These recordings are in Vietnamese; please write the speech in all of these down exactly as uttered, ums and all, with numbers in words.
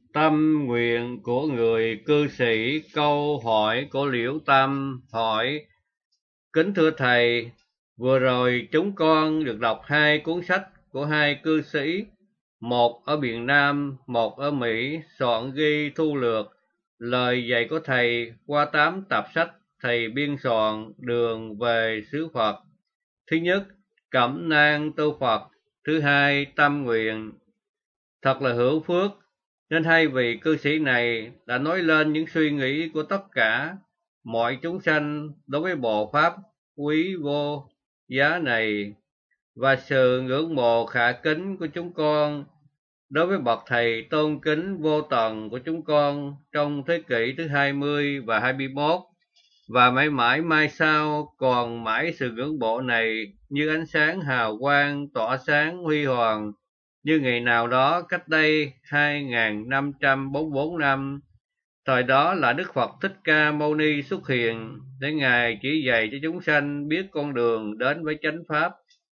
Tâm nguyện của người cư sĩ. Câu hỏi của Liễu Tâm hỏi: Kính thưa Thầy, vừa rồi chúng con được đọc hai cuốn sách của hai cư sĩ, một ở miền Nam, một ở Mỹ, soạn ghi thu lược lời dạy của Thầy qua tám tập sách Thầy biên soạn Đường về xứ Phật. Thứ nhất, Cẩm nang tu Phật. Thứ hai, Tâm nguyện. Thật là hữu phước, nên hai vị cư sĩ này đã nói lên những suy nghĩ của tất cả mọi chúng sanh đối với bộ pháp quý vô giá này, và sự ngưỡng mộ khả kính của chúng con đối với bậc thầy tôn kính vô tận của chúng con trong thế kỷ thứ hai mươi và hai mươi mốt, và mãi mãi mai sau còn mãi sự ngưỡng mộ này như ánh sáng hào quang tỏa sáng huy hoàng, như ngày nào đó cách đây hai nghìn năm trăm bốn mươi tư năm. Thời đó là Đức Phật Thích Ca Mâu Ni xuất hiện để Ngài chỉ dạy cho chúng sanh biết con đường đến với chánh pháp.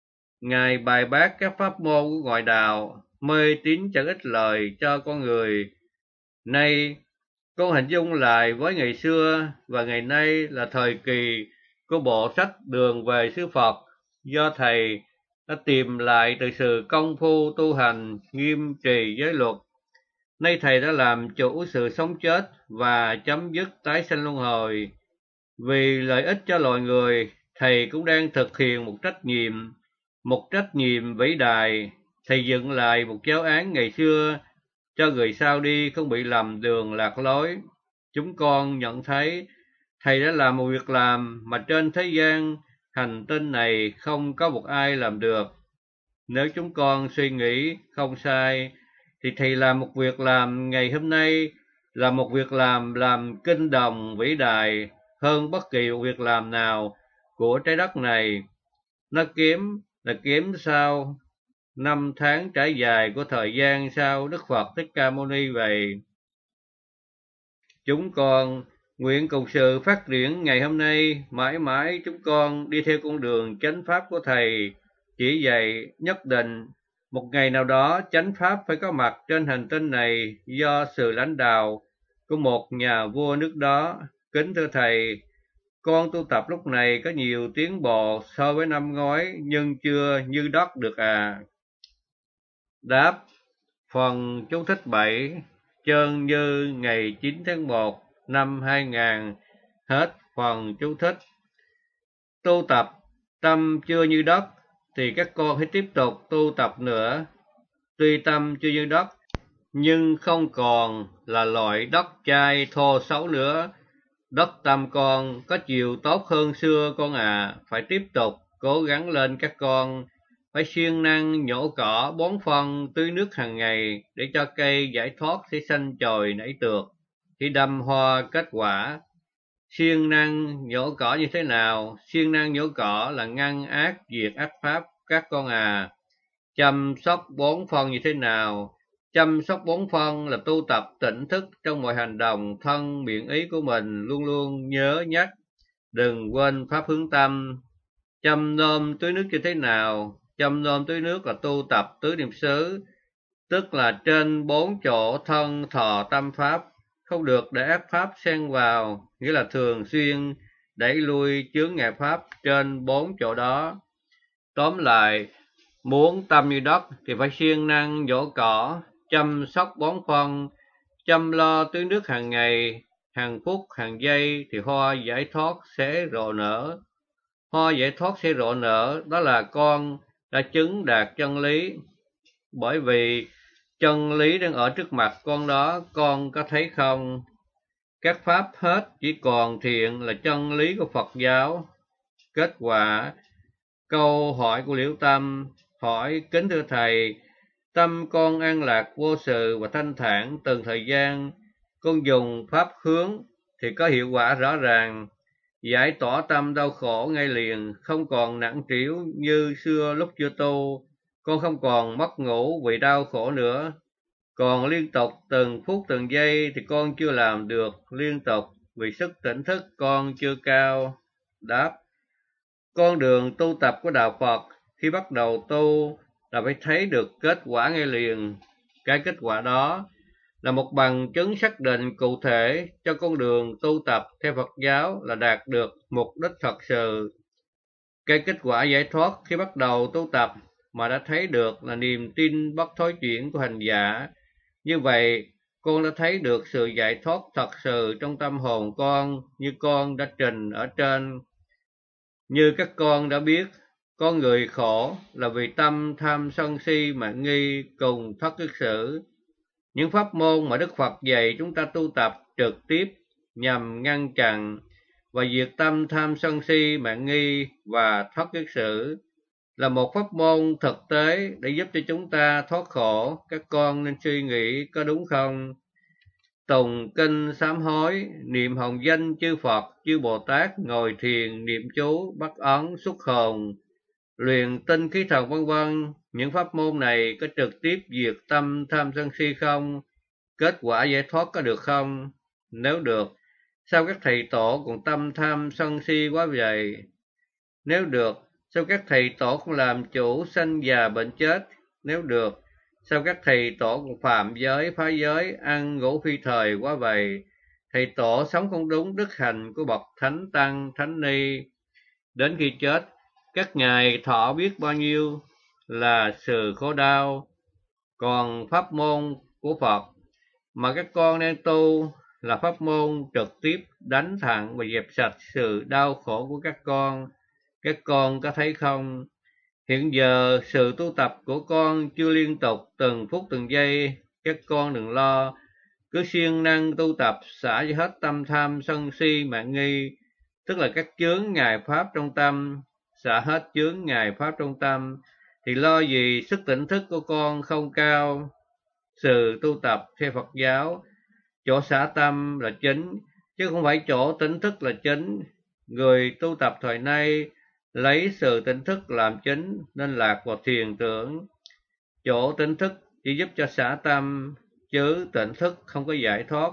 Ngài bài bác các pháp môn của ngoại đạo, mê tín chẳng ích lợi cho con người. Nay con hình dung lại với ngày xưa và ngày nay là thời kỳ của bộ sách Đường về xứ Phật, do Thầy đã tìm lại từ sự công phu tu hành nghiêm trì giới luật. Nay Thầy đã làm chủ sự sống chết và chấm dứt tái sanh luân hồi. Vì lợi ích cho loài người, Thầy cũng đang thực hiện một trách nhiệm, một trách nhiệm vĩ đại. Thầy dựng lại một giáo án ngày xưa cho người sau đi không bị lầm đường lạc lối. Chúng con nhận thấy Thầy đã làm một việc làm mà trên thế gian hành tinh này không có một ai làm được. Nếu chúng con suy nghĩ không sai, thì Thầy làm một việc làm ngày hôm nay là một việc làm làm kinh đồng vĩ đại hơn bất kỳ một việc làm nào của trái đất này. Nó kiếm là kiếm sau năm tháng trải dài của thời gian sau Đức Phật Thích Ca Mâu Ni vậy. Chúng con nguyện cùng sự phát triển ngày hôm nay, mãi mãi chúng con đi theo con đường chánh pháp của Thầy chỉ dạy. Nhất định một ngày nào đó chánh pháp phải có mặt trên hành tinh này do sự lãnh đạo của một nhà vua nước đó. Kính thưa Thầy, con tu tập lúc này có nhiều tiến bộ so với năm ngoái, nhưng chưa như đất được à. Đáp: Phần chú thích bảy, chương như ngày chín tháng một năm hai nghìn. Hết phần chú thích. Tu tập tâm chưa như đất thì các con hãy tiếp tục tu tập nữa. Tuy tâm chưa như đất, nhưng không còn là loại đất chai thô xấu nữa. Đất tâm con có chiều tốt hơn xưa con à. Phải tiếp tục cố gắng lên các con. Phải siêng năng nhổ cỏ, bón phân, tưới nước hàng ngày để cho cây giải thoát sẽ xanh chồi nảy tược, khi đâm hoa kết quả. Siêng năng nhổ cỏ như thế nào? Siêng năng nhổ cỏ là ngăn ác diệt ác pháp các con à. Chăm sóc bón phân như thế nào? Chăm sóc bón phân là tu tập tỉnh thức trong mọi hành động thân miệng ý của mình, luôn luôn nhớ nhắc, đừng quên pháp hướng tâm. Chăm nom tưới nước như thế nào? Chăm nom tưới nước là tu tập tứ niệm xứ, tức là trên bốn chỗ thân thọ tâm pháp, không được để ác pháp xen vào, nghĩa là thường xuyên đẩy lui chướng ngại pháp trên bốn chỗ đó. Tóm lại, muốn tâm như đất thì phải siêng năng nhổ cỏ, chăm sóc bón phân, chăm lo tưới nước hàng ngày, hàng phút, hàng giây thì hoa giải thoát sẽ rộ nở. Hoa giải thoát sẽ rộ nở, đó là con đã chứng đạt chân lý. Bởi vì chân lý đang ở trước mặt con đó, con có thấy không? Các pháp hết, chỉ còn thiện là chân lý của Phật giáo. Kết quả, câu hỏi của Liễu Tâm hỏi: Kính thưa Thầy, tâm con an lạc vô sự và thanh thản từng thời gian, con dùng pháp hướng thì có hiệu quả rõ ràng, giải tỏa tâm đau khổ ngay liền, không còn nặng trĩu như xưa lúc chưa tu. Con không còn mất ngủ vì đau khổ nữa. Còn liên tục từng phút từng giây thì con chưa làm được liên tục vì sức tỉnh thức con chưa cao. Đáp: Con đường tu tập của Đạo Phật khi bắt đầu tu là phải thấy được kết quả ngay liền. Cái kết quả đó là một bằng chứng xác định cụ thể cho con đường tu tập theo Phật giáo là đạt được mục đích thật sự. Cái kết quả giải thoát khi bắt đầu tu tập mà đã thấy được là niềm tin bất thối chuyển của hành giả. Như vậy, con đã thấy được sự giải thoát thật sự trong tâm hồn con như con đã trình ở trên. Như các con đã biết, con người khổ là vì tâm tham sân si mạn nghi cùng thất kiết sử. Những pháp môn mà Đức Phật dạy chúng ta tu tập trực tiếp nhằm ngăn chặn và diệt tâm tham sân si mạn nghi và thất kiết sử là một pháp môn thực tế để giúp cho chúng ta thoát khổ. Các con nên suy nghĩ có đúng không? Tùng kinh sám hối, niệm hồng danh chư Phật, chư Bồ Tát, ngồi thiền, niệm chú, bắt ấn, xuất hồn, luyện tinh khí thần vân vân. Những pháp môn này có trực tiếp diệt tâm tham sân si không? Kết quả giải thoát có được không? Nếu được, sao các thầy tổ còn tâm tham sân si quá vậy? Nếu được, sao các thầy tổ không làm chủ sanh già bệnh chết? Nếu được, sao các thầy tổ còn phạm giới, phá giới, ăn ngủ phi thời quá vậy? Thầy tổ sống không đúng đức hạnh của bậc thánh tăng, thánh ni. Đến khi chết, các ngài thọ biết bao nhiêu là sự khổ đau. Còn pháp môn của Phật mà các con đang tu là pháp môn trực tiếp đánh thẳng và dẹp sạch sự đau khổ của các con. Các con có thấy không? Hiện giờ sự tu tập của con chưa liên tục từng phút từng giây. Các con đừng lo, cứ siêng năng tu tập xả hết tâm tham sân si mạn nghi, tức là các chướng ngài pháp trong tâm. Xả hết chướng ngài pháp trong tâm thì lo gì sức tỉnh thức của con không cao. Sự tu tập theo Phật giáo, chỗ xả tâm là chính, chứ không phải chỗ tỉnh thức là chính. Người tu tập thời nay lấy sự tỉnh thức làm chính nên lạc vào thiền tưởng. Chỗ tỉnh thức chỉ giúp cho xả tâm, chứ tỉnh thức không có giải thoát.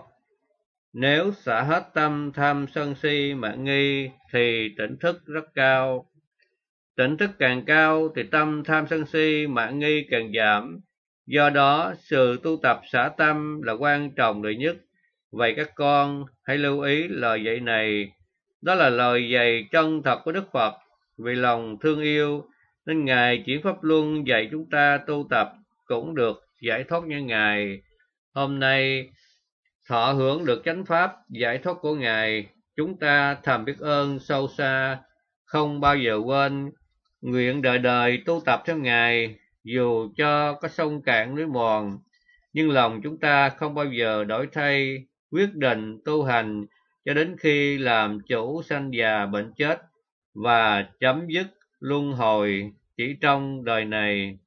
Nếu xả hết tâm tham sân si mạn nghi thì tỉnh thức rất cao. Tỉnh thức càng cao thì tâm tham sân si mạn nghi càng giảm. Do đó, sự tu tập xả tâm là quan trọng đệ nhất. Vậy các con hãy lưu ý lời dạy này. Đó là lời dạy chân thật của Đức Phật. Vì lòng thương yêu nên Ngài chuyển pháp luân dạy chúng ta tu tập cũng được giải thoát như Ngài. Hôm nay thọ hưởng được chánh pháp giải thoát của Ngài, chúng ta thầm biết ơn sâu xa, không bao giờ quên. Nguyện đời đời tu tập theo Ngài, dù cho có sông cạn núi mòn, nhưng lòng chúng ta không bao giờ đổi thay, quyết định tu hành cho đến khi làm chủ sanh già bệnh chết và chấm dứt luân hồi chỉ trong đời này.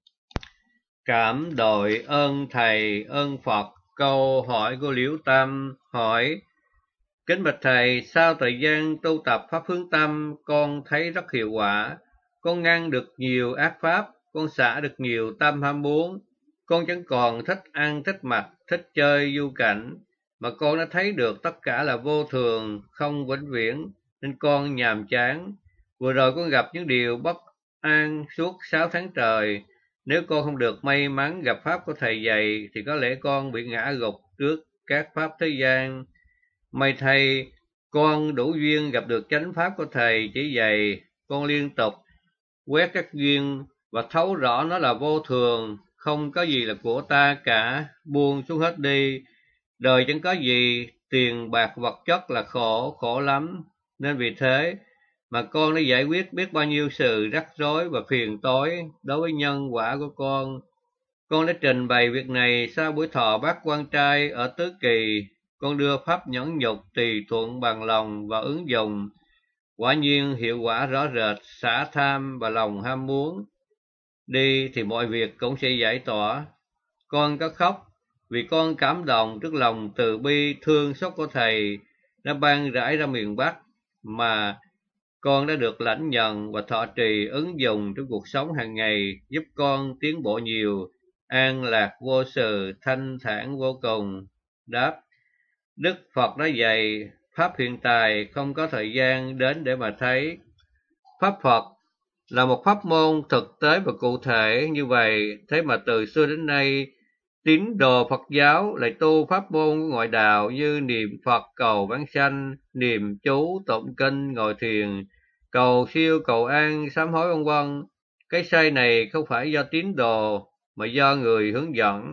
Cảm đội ơn Thầy, ơn Phật. Câu hỏi của Liễu Tâm hỏi: kính bạch Thầy, sau thời gian tu tập pháp hướng tâm, con thấy rất hiệu quả. Con ngăn được nhiều ác pháp, con xả được nhiều tâm ham muốn. Con chẳng còn thích ăn, thích mặc, thích chơi du cảnh, mà con đã thấy được tất cả là vô thường, không vĩnh viễn, nên con nhàm chán. Vừa rồi con gặp những điều bất an suốt sáu tháng trời. Nếu con không được may mắn gặp pháp của Thầy dạy, thì có lẽ con bị ngã gục trước các pháp thế gian. May thay, con đủ duyên gặp được chánh pháp của Thầy chỉ dạy. Con liên tục quét các duyên và thấu rõ nó là vô thường, không có gì là của ta cả, buông xuống hết đi. Đời chẳng có gì, tiền bạc vật chất là khổ, khổ lắm. Nên vì thế mà con đã giải quyết biết bao nhiêu sự rắc rối và phiền toái đối với nhân quả của con. Con đã trình bày việc này sau buổi thọ bát quan trai ở Tứ Kỳ. Con đưa pháp nhẫn nhục tùy thuận bằng lòng và ứng dụng. Quả nhiên hiệu quả rõ rệt, xả tham và lòng ham muốn đi thì mọi việc cũng sẽ giải tỏa. Con có khóc vì con cảm động trước lòng từ bi thương xót của Thầy đã ban rải ra miền Bắc, mà con đã được lãnh nhận và thọ trì ứng dụng trong cuộc sống hàng ngày, giúp con tiến bộ nhiều, an lạc vô sự, thanh thản vô cùng. Đáp: Đức Phật đã dạy, pháp hiện tại không có thời gian đến để mà thấy. Pháp Phật là một pháp môn thực tế và cụ thể như vậy, thế mà từ xưa đến nay Tín đồ Phật giáo lại tu pháp môn của ngoại đạo như niệm Phật cầu vãng sanh, niệm chú, tụng kinh, ngồi thiền, cầu siêu, cầu an, sám hối vân vân. Cái sai này không phải do tín đồ mà do người hướng dẫn.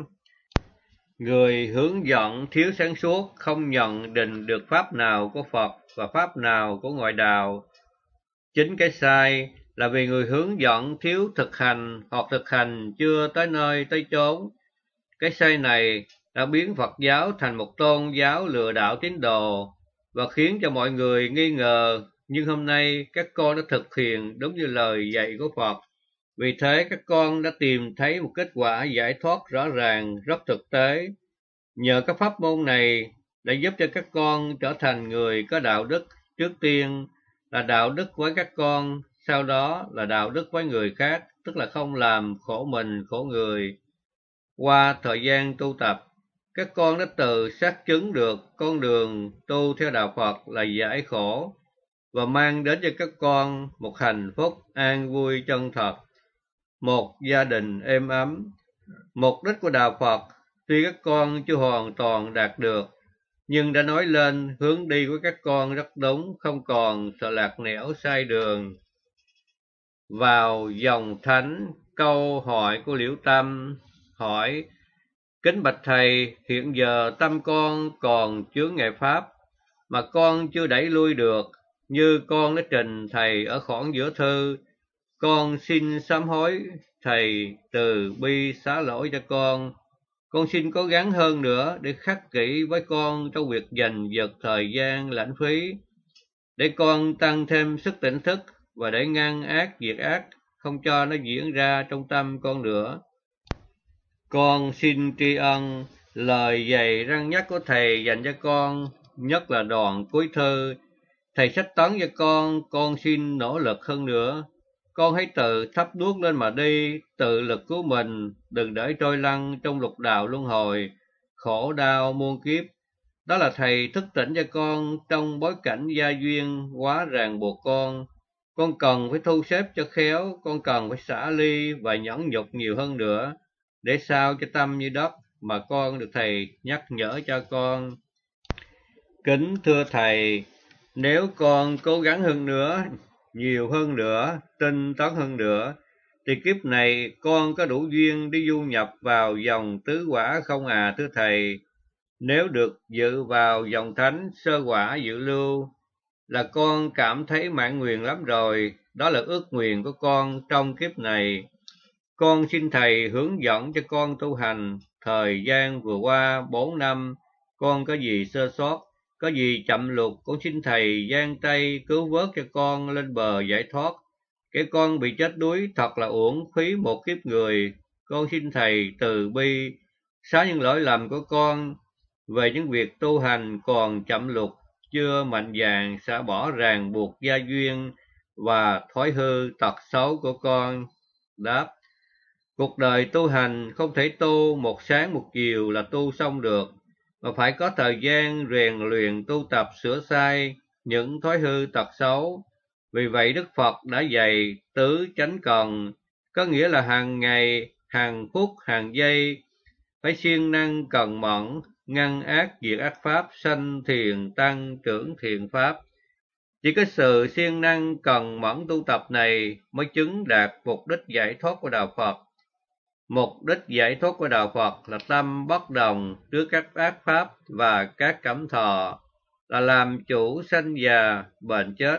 Người hướng dẫn thiếu sáng suốt, không nhận định được pháp nào của Phật và pháp nào của ngoại đạo. Chính cái sai là vì người hướng dẫn thiếu thực hành hoặc thực hành chưa tới nơi tới chốn. Cái sai này đã biến Phật giáo thành một tôn giáo lừa đảo tín đồ và khiến cho mọi người nghi ngờ. Nhưng hôm nay các con đã thực hiện đúng như lời dạy của Phật. Vì thế các con đã tìm thấy một kết quả giải thoát rõ ràng, rất thực tế. Nhờ các pháp môn này đã giúp cho các con trở thành người có đạo đức, trước tiên là đạo đức với các con, sau đó là đạo đức với người khác, tức là không làm khổ mình, khổ người. Qua thời gian tu tập, các con đã tự xác chứng được con đường tu theo đạo Phật là giải khổ và mang đến cho các con một hạnh phúc an vui chân thật, một gia đình êm ấm. Mục đích của đạo Phật tuy các con chưa hoàn toàn đạt được, nhưng đã nói lên hướng đi của các con rất đúng, không còn sợ lạc nẻo sai đường. Vào dòng thánh, câu hỏi của Liễu Tâm hỏi: Kính bạch thầy, hiện giờ tâm con còn chướng ngại pháp mà con chưa đẩy lui được, như con đã trình thầy ở khoảng giữa thư. Con xin sám hối thầy từ bi xá lỗi cho con. Con xin cố gắng hơn nữa để khắc kỷ với con trong việc dành giật thời gian lãng phí, để con tăng thêm sức tỉnh thức và để ngăn ác diệt ác, không cho nó diễn ra trong tâm con nữa. Con xin tri ân lời dạy răn nhắc của thầy dành cho con, nhất là đoạn cuối thư. Thầy sách tấn cho con, con xin nỗ lực hơn nữa. Con hãy tự thắp đuốc lên mà đi, tự lực cứu mình, đừng để trôi lăn trong lục đạo luân hồi, khổ đau muôn kiếp. Đó là thầy thức tỉnh cho con trong bối cảnh gia duyên quá ràng buộc con. Con cần phải thu xếp cho khéo, con cần phải xả ly và nhẫn nhục nhiều hơn nữa, để sao cho tâm như đất mà con được thầy nhắc nhở cho con. Kính thưa thầy, nếu con cố gắng hơn nữa, nhiều hơn nữa, tinh tấn hơn nữa, thì kiếp này con có đủ duyên đi du nhập vào dòng tứ quả không à thưa thầy? Nếu được dự vào dòng thánh sơ quả dự lưu là con cảm thấy mãn nguyện lắm rồi, đó là ước nguyện của con trong kiếp này. Con xin thầy hướng dẫn cho con tu hành. Thời gian vừa qua bốn năm, con có gì sơ sót, có gì chậm lụt, con xin thầy giang tay cứu vớt cho con lên bờ giải thoát. Cái con bị chết đuối thật là uổng phí một kiếp người. Con xin thầy từ bi xá những lỗi lầm của con về những việc tu hành còn chậm lụt, chưa mạnh dạn xả bỏ ràng buộc gia duyên và thói hư tật xấu của con. Đáp: Cuộc đời tu hành không thể tu một sáng một chiều là tu xong được, mà phải có thời gian rèn luyện tu tập sửa sai những thói hư tật xấu. Vì vậy Đức Phật đã dạy tứ chánh cần, có nghĩa là hàng ngày, hàng phút, hàng giây phải siêng năng cần mẫn, ngăn ác diệt ác pháp, sanh thiền tăng trưởng thiện pháp. Chỉ có sự siêng năng cần mẫn tu tập này mới chứng đạt mục đích giải thoát của đạo Phật. Mục đích giải thoát của đạo Phật là tâm bất đồng trước các ác pháp và các cảm thọ, là làm chủ sanh già, bệnh chết.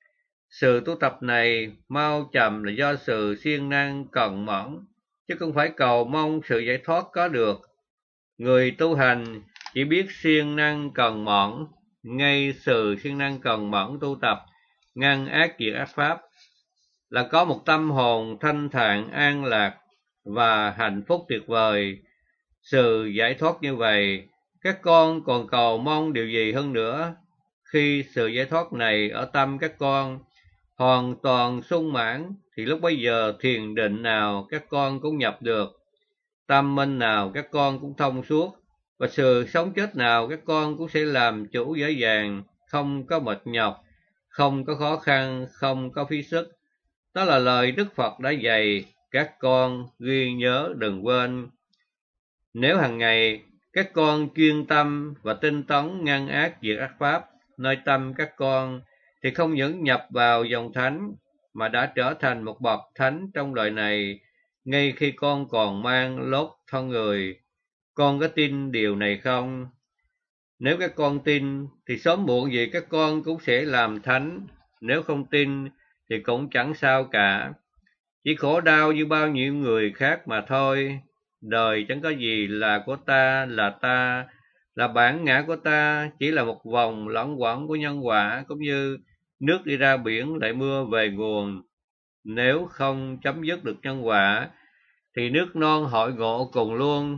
Sự tu tập này mau chậm là do sự siêng năng cần mẫn, chứ không phải cầu mong sự giải thoát có được. Người tu hành chỉ biết siêng năng cần mẫn, ngay sự siêng năng cần mẫn tu tập, ngăn ác diệt ác pháp, là có một tâm hồn thanh thản an lạc và hạnh phúc tuyệt vời. Sự giải thoát như vậy, các con còn cầu mong điều gì hơn nữa? Khi sự giải thoát này ở tâm các con hoàn toàn sung mãn, thì lúc bấy giờ thiền định nào các con cũng nhập được, tâm minh nào các con cũng thông suốt, và sự sống chết nào các con cũng sẽ làm chủ dễ dàng, không có mệt nhọc, không có khó khăn, không có phí sức. Đó là lời Đức Phật đã dạy, các con ghi nhớ đừng quên. Nếu hàng ngày các con chuyên tâm và tinh tấn ngăn ác diệt ác pháp nơi tâm các con, thì không những nhập vào dòng thánh mà đã trở thành một bậc thánh trong đời này ngay khi con còn mang lốt thân người. Con có tin điều này không? Nếu các con tin thì sớm muộn gì các con cũng sẽ làm thánh. Nếu không tin thì cũng chẳng sao cả. Chỉ khổ đau như bao nhiêu người khác mà thôi. Đời chẳng có gì là của ta, là ta, là bản ngã của ta, chỉ là một vòng luẩn quẩn của nhân quả, cũng như nước đi ra biển lại mưa về nguồn. Nếu không chấm dứt được nhân quả, thì nước non hội ngộ cùng luôn.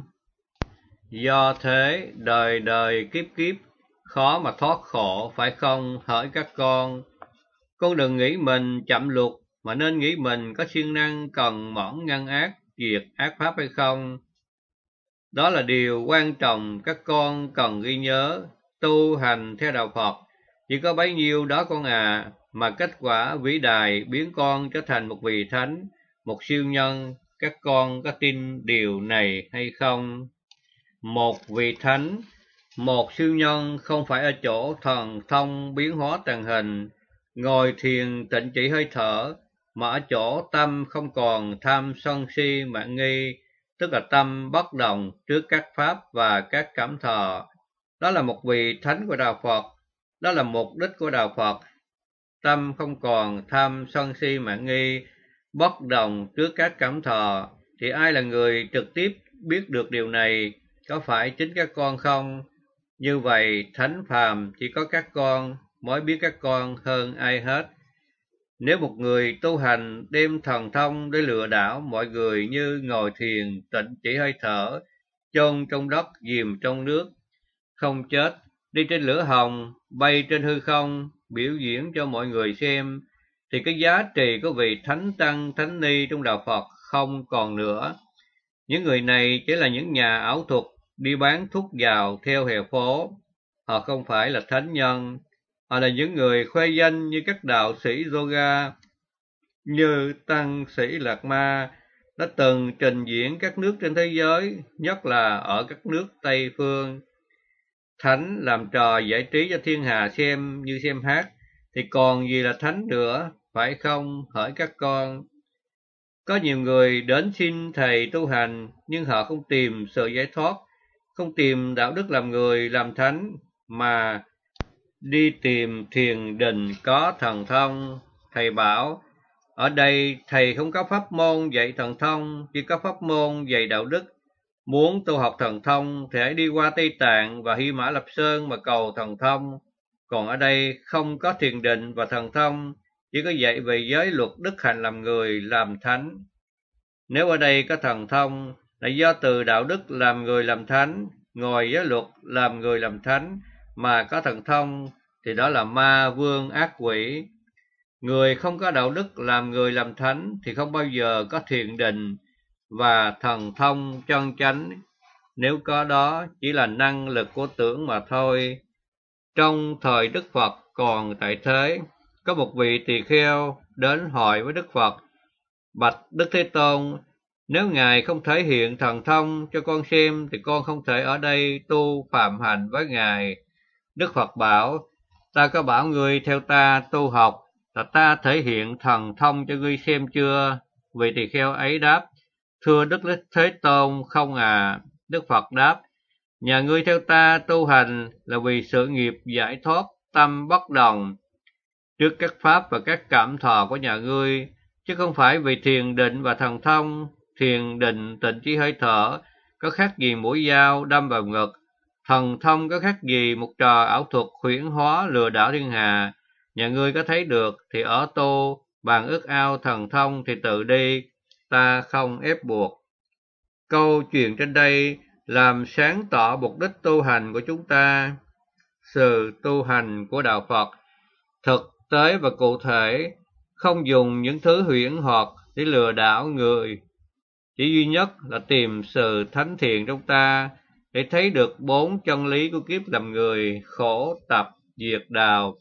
Do thế, đời đời kiếp kiếp, khó mà thoát khổ, phải không hỡi các con? Con đừng nghĩ mình chậm luật, mà nên nghĩ mình có siêng năng cần mẫn ngăn ác, diệt ác pháp hay không. Đó là điều quan trọng các con cần ghi nhớ. Tu hành theo đạo Phật chỉ có bấy nhiêu đó con à, mà kết quả vĩ đại biến con trở thành một vị thánh, một siêu nhân. Các con có tin điều này hay không? Một vị thánh, một siêu nhân không phải ở chỗ thần thông biến hóa tàng hình, ngồi thiền tịnh chỉ hơi thở, mà ở chỗ tâm không còn tham sân si mạn nghi, tức là tâm bất động trước các pháp và các cảm thọ. Đó là một vị thánh của đạo Phật, đó là mục đích của đạo Phật. Tâm không còn tham sân si mạn nghi, bất động trước các cảm thọ, thì ai là người trực tiếp biết được điều này? Có phải chính các con không? Như vậy, thánh phàm chỉ có các con mới biết các con hơn ai hết. Nếu một người tu hành đem thần thông để lừa đảo mọi người như ngồi thiền, tịnh chỉ hơi thở, chôn trong đất, chìm trong nước, không chết, đi trên lửa hồng, bay trên hư không, biểu diễn cho mọi người xem, thì cái giá trị của vị thánh tăng, thánh ni trong đạo Phật không còn nữa. Những người này chỉ là những nhà ảo thuật đi bán thuốc giàu theo hè phố. Họ không phải là thánh nhân. Họ là những người khoe danh như các đạo sĩ yoga, như tăng sĩ Lạc Ma đã từng trình diễn các nước trên thế giới, nhất là ở các nước Tây phương. Thánh làm trò giải trí cho thiên hà xem như xem hát, thì còn gì là thánh nữa, phải không hỡi các con? Có nhiều người đến xin thầy tu hành, nhưng họ không tìm sự giải thoát, không tìm đạo đức làm người, làm thánh, mà đi tìm thiền định có thần thông. Thầy bảo, ở đây thầy không có pháp môn dạy thần thông, chỉ có pháp môn dạy đạo đức. Muốn tu học thần thông thì hãy đi qua Tây Tạng và Hy Mã Lạp Sơn mà cầu thần thông. Còn ở đây không có thiền định và thần thông, chỉ có dạy về giới luật đức hạnh làm người, làm thánh. Nếu ở đây có thần thông là do từ đạo đức làm người làm thánh, ngồi giới luật làm người làm thánh, mà có thần thông thì đó là ma vương ác quỷ. Người không có đạo đức làm người làm thánh thì không bao giờ có thiền định và thần thông chân chánh. Nếu có đó chỉ là năng lực của tưởng mà thôi. Trong thời Đức Phật còn tại thế, có một vị tỳ kheo đến hỏi với Đức Phật: Bạch Đức Thế Tôn, nếu Ngài không thể hiện thần thông cho con xem thì con không thể ở đây tu phạm hạnh với Ngài. Đức Phật bảo: Ta có bảo ngươi theo ta tu học, là ta thể hiện thần thông cho ngươi xem chưa? Vị tỳ kheo ấy đáp: Thưa Đức Thế Tôn, không à. Đức Phật đáp: Nhà ngươi theo ta tu hành là vì sự nghiệp giải thoát tâm bất đồng trước các pháp và các cảm thọ của nhà ngươi, chứ không phải vì thiền định và thần thông. Thiền định tịnh chỉ hơi thở, có khác gì mũi dao đâm vào ngực. Thần thông có khác gì một trò ảo thuật huyễn hóa lừa đảo thiên hà. Nhà ngươi có thấy được thì ở tu, bàn ước ao thần thông thì tự đi, ta không ép buộc. Câu chuyện trên đây làm sáng tỏ mục đích tu hành của chúng ta. Sự tu hành của đạo Phật thực tế và cụ thể, không dùng những thứ huyễn hoặc để lừa đảo người. Chỉ duy nhất là tìm sự thánh thiện trong ta để thấy được bốn chân lý của kiếp làm người: khổ, tập, diệt, đạo.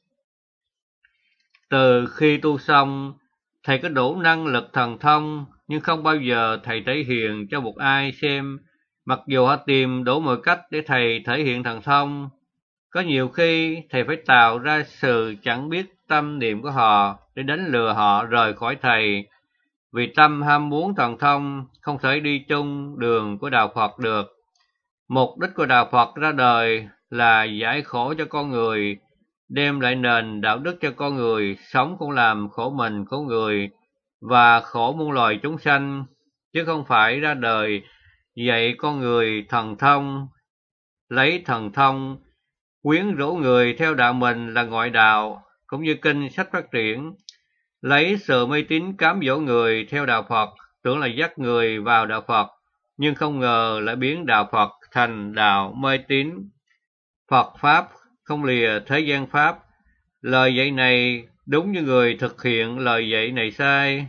Từ khi tu xong, thầy có đủ năng lực thần thông, nhưng không bao giờ thầy thể hiện cho một ai xem. Mặc dù họ tìm đủ mọi cách để thầy thể hiện thần thông, có nhiều khi thầy phải tạo ra sự chẳng biết tâm niệm của họ để đánh lừa họ rời khỏi thầy, vì tâm ham muốn thần thông không thể đi chung đường của đạo Phật được. Mục đích của đạo Phật ra đời là giải khổ cho con người, đem lại nền đạo đức cho con người, sống không làm khổ mình khổ người và khổ muôn loài chúng sanh, chứ không phải ra đời dạy con người thần thông, lấy thần thông quyến rũ người theo đạo mình là ngoại đạo, cũng như kinh sách phát triển, lấy sự mê tín cám dỗ người theo đạo Phật, tưởng là dắt người vào đạo Phật, nhưng không ngờ lại biến đạo Phật thành đạo mê tín. Phật Pháp không lìa thế gian Pháp. Lời dạy này đúng như người thực hiện lời dạy này sai.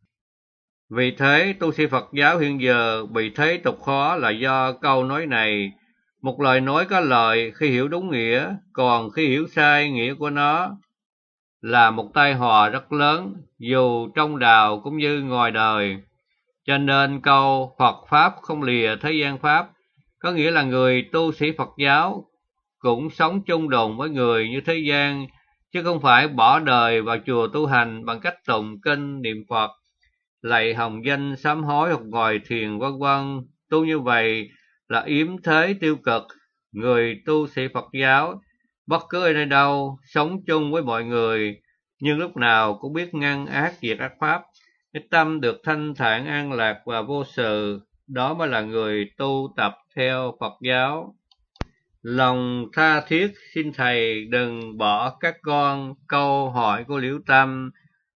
Vì thế, tu sĩ Phật giáo hiện giờ bị thế tục khó là do câu nói này. Một lời nói có lợi khi hiểu đúng nghĩa, còn khi hiểu sai nghĩa của nó là một tai họa rất lớn, dù trong đạo cũng như ngoài đời. Cho nên câu Phật Pháp không lìa thế gian Pháp, có nghĩa là người tu sĩ Phật giáo cũng sống chung đùng với người như thế gian, chứ không phải bỏ đời vào chùa tu hành bằng cách tụng kinh niệm Phật, lạy hồng danh sám hối hoặc ngồi thiền vân vân. Tu như vậy là yếm thế tiêu cực. Người tu sĩ Phật giáo bất cứ ở nơi đâu sống chung với mọi người, nhưng lúc nào cũng biết ngăn ác diệt ác pháp, cái tâm được thanh thản an lạc và vô sự, đó mới là người tu tập theo Phật giáo. Lòng tha thiết xin thầy đừng bỏ các con câu hỏi của Liễu Tâm.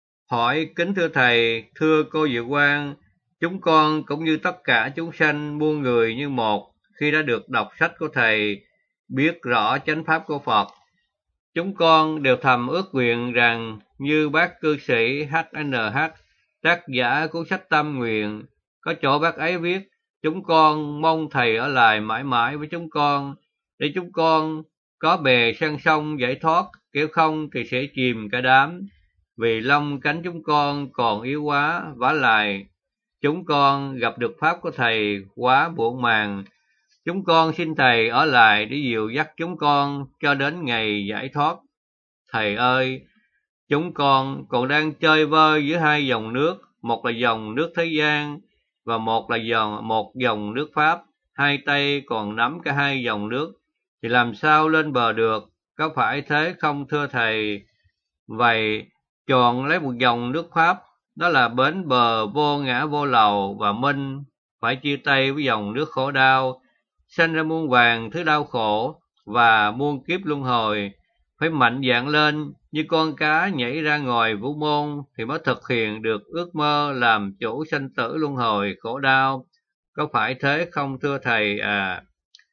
Hỏi kính thưa thầy, thưa cô Diệu Quang, chúng con cũng như tất cả chúng sanh muôn người như một, khi đã được đọc sách của thầy, biết rõ chánh pháp của Phật, chúng con đều thầm ước nguyện rằng như bác cư sĩ hát en hát, tác giả cuốn sách Tâm Nguyện, có chỗ bác ấy viết, chúng con mong thầy ở lại mãi mãi với chúng con, để chúng con có bè sang sông giải thoát, nếu không thì sẽ chìm cả đám, vì lông cánh chúng con còn yếu quá, vả lại chúng con gặp được pháp của thầy quá muộn màng. Chúng con xin thầy ở lại để dìu dắt chúng con cho đến ngày giải thoát. Thầy ơi, chúng con còn đang chơi vơi giữa hai dòng nước, một là dòng nước thế gian và một là dòng một dòng nước Pháp, hai tay còn nắm cả hai dòng nước, thì làm sao lên bờ được, có phải thế không thưa thầy? Vậy chọn lấy một dòng nước Pháp, đó là bến bờ vô ngã vô lầu và minh, phải chia tay với dòng nước khổ đau, sanh ra muôn vàng thứ đau khổ và muôn kiếp luân hồi. Phải mạnh dạn lên như con cá nhảy ra ngoài vũ môn thì mới thực hiện được ước mơ làm chủ sanh tử luân hồi khổ đau. Có phải thế không thưa thầy à?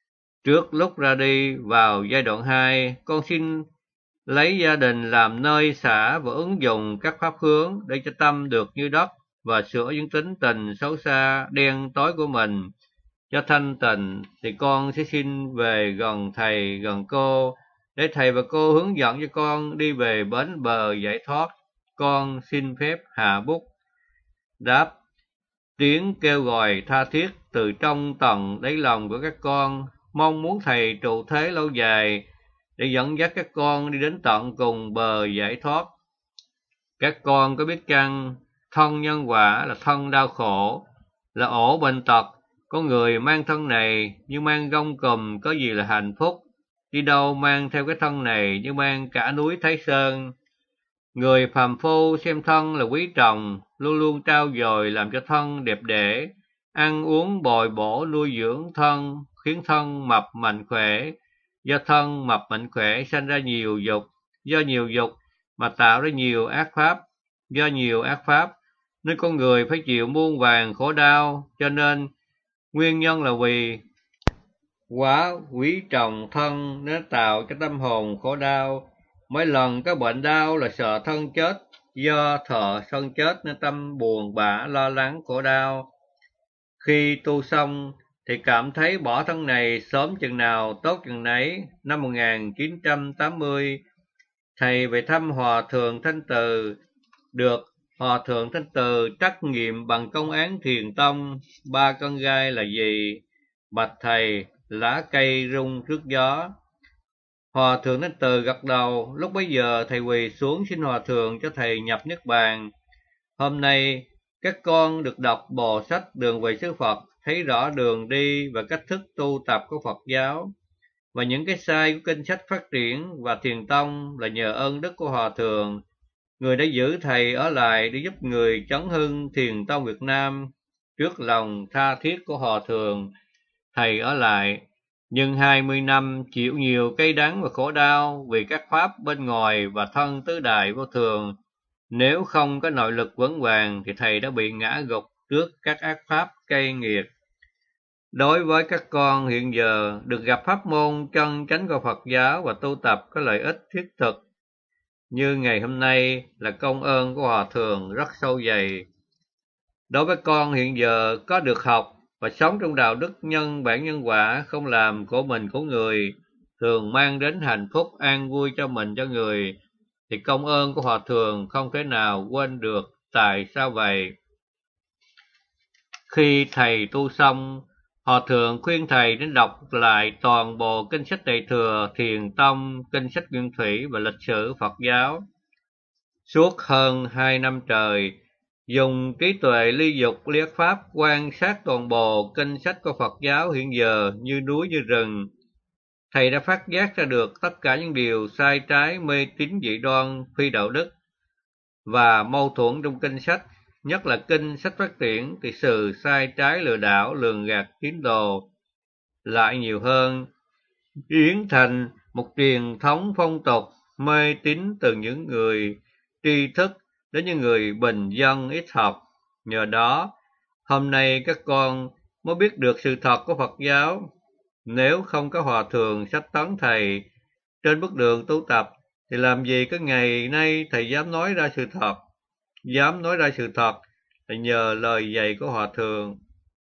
Trước lúc ra đi vào giai đoạn hai, con xin lấy gia đình làm nơi xả và ứng dụng các pháp hướng để cho tâm được như đất và sửa những tính tình xấu xa đen tối của mình cho thanh tịnh, thì con sẽ xin về gần thầy gần cô để thầy và cô hướng dẫn cho con đi về bến bờ giải thoát. Con xin phép hạ bút. Đáp: tiếng kêu gọi tha thiết từ trong tầng đáy lòng của các con, mong muốn thầy trụ thế lâu dài để dẫn dắt các con đi đến tận cùng bờ giải thoát. Các con có biết chăng, thân nhân quả là thân đau khổ, là ổ bệnh tật. Có người mang thân này như mang gông cùm, có gì là hạnh phúc. Đi đâu mang theo cái thân này như mang cả núi Thái Sơn. Người phàm phu xem thân là quý trọng, luôn luôn trao dồi làm cho thân đẹp đẽ, ăn uống bồi bổ nuôi dưỡng thân, khiến thân mập mạnh khỏe. Do thân mập mạnh khỏe sanh ra nhiều dục, do nhiều dục mà tạo ra nhiều ác pháp, do nhiều ác pháp nên con người phải chịu muôn vàn khổ đau. Cho nên nguyên nhân là vì quá quý trọng thân nên tạo cho tâm hồn khổ đau. Mỗi lần có bệnh đau là sợ thân chết, do thọ thân chết nên tâm buồn bã lo lắng khổ đau. Khi tu xong thì cảm thấy bỏ thân này sớm chừng nào tốt chừng nấy. Năm một nghìn chín trăm tám mươi, thầy về thăm Hòa Thượng Thanh Từ, được Hòa Thượng Thanh Từ trắc nghiệm bằng công án Thiền Tông. Ba con gai là gì? Bạch thầy, lá cây rung trước gió. Hòa thượng Thích Từ gật đầu, lúc bấy giờ thầy quỳ xuống xin hòa thượng cho thầy nhập niết bàn. Hôm nay các con được đọc bộ sách Đường về xứ Phật, thấy rõ đường đi và cách thức tu tập của Phật giáo, và những cái sai của kinh sách phát triển và thiền tông là nhờ ơn đức của Hòa thượng, người đã giữ thầy ở lại để giúp người chấn hưng thiền tông Việt Nam. Trước lòng tha thiết của Hòa thượng, thầy ở lại, nhưng hai mươi năm chịu nhiều cay đắng và khổ đau vì các pháp bên ngoài và thân tứ đại vô thường. Nếu không có nội lực vững vàng thì thầy đã bị ngã gục trước các ác pháp cay nghiệt. Đối với các con hiện giờ, được gặp pháp môn chân chánh của Phật giáo và tu tập có lợi ích thiết thực như ngày hôm nay là công ơn của Hòa thượng rất sâu dày. Đối với con hiện giờ có được học và sống trong đạo đức nhân bản nhân quả, không làm của mình của người, thường mang đến hạnh phúc an vui cho mình cho người, thì công ơn của Hòa thượng không thể nào quên được. Tại sao vậy? Khi thầy tu xong, Hòa thượng khuyên thầy đến đọc lại toàn bộ kinh sách Đại Thừa, Thiền Tông, kinh sách Nguyên Thủy và lịch sử Phật giáo. Suốt hơn hai năm trời, dùng trí tuệ ly dục liếc pháp quan sát toàn bộ kinh sách của Phật giáo hiện giờ như núi như rừng, thầy đã phát giác ra được tất cả những điều sai trái, mê tín dị đoan, phi đạo đức và mâu thuẫn trong kinh sách, nhất là kinh sách phát triển thì sự sai trái, lừa đảo, lường gạt tín đồ lại nhiều hơn, biến thành một truyền thống phong tục mê tín từ những người tri thức đến những người bình dân ít học. Nhờ đó, hôm nay các con mới biết được sự thật của Phật giáo. Nếu không có Hòa thượng sách tấn thầy trên bước đường tu tập, thì làm gì có ngày nay thầy dám nói ra sự thật. Dám nói ra sự thật là nhờ lời dạy của Hòa thượng.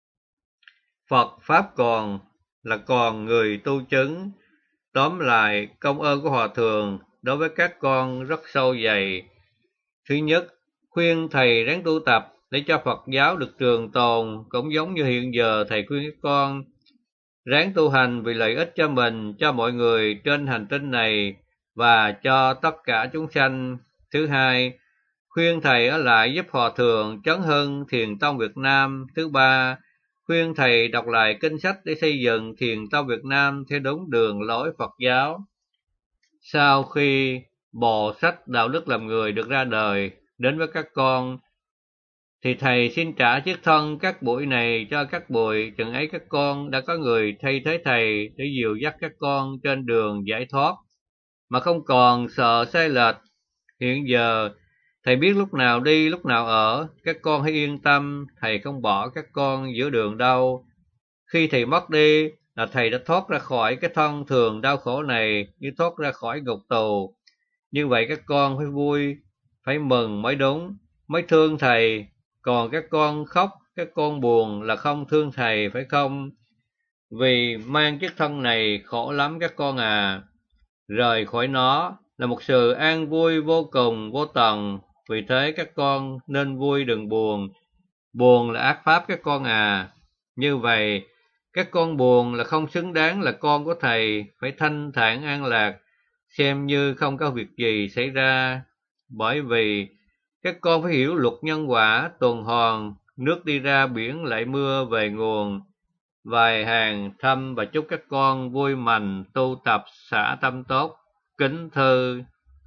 Phật Pháp còn là còn người tu chứng. Tóm lại, công ơn của Hòa thượng đối với các con rất sâu dày. Thứ nhất, khuyên thầy ráng tu tập để cho Phật giáo được trường tồn, cũng giống như hiện giờ thầy khuyên các con ráng tu hành vì lợi ích cho mình, cho mọi người trên hành tinh này và cho tất cả chúng sanh. Thứ hai, khuyên thầy ở lại giúp Hòa thượng chấn hưng Thiền tông Việt Nam. Thứ ba, khuyên thầy đọc lại kinh sách để xây dựng Thiền tông Việt Nam theo đúng đường lối Phật giáo. Sau khi bộ sách Đạo đức làm người được ra đời đến với các con, thì thầy xin trả chiếc thân các buổi này cho các buổi, chừng ấy các con đã có người thay thế thầy để dìu dắt các con trên đường giải thoát, mà không còn sợ sai lệch. Hiện giờ, thầy biết lúc nào đi, lúc nào ở, các con hãy yên tâm, thầy không bỏ các con giữa đường đâu. Khi thầy mất đi, là thầy đã thoát ra khỏi cái thân thường đau khổ này, như thoát ra khỏi ngục tù. Như vậy các con phải vui, phải mừng mới đúng, mới thương thầy. Còn các con khóc, các con buồn là không thương thầy, phải không? Vì mang chiếc thân này khổ lắm các con à. Rời khỏi nó là một sự an vui vô cùng, vô tận. Vì thế các con nên vui đừng buồn. Buồn là ác pháp các con à. Như vậy, các con buồn là không xứng đáng là con của thầy, phải thanh thản an lạc, xem như không có việc gì xảy ra. Bởi vì các con phải hiểu luật nhân quả tuần hoàn, nước đi ra biển lại mưa về nguồn. Vài hàng thăm và chúc các con vui mạnh tu tập xả tâm tốt. Kính thư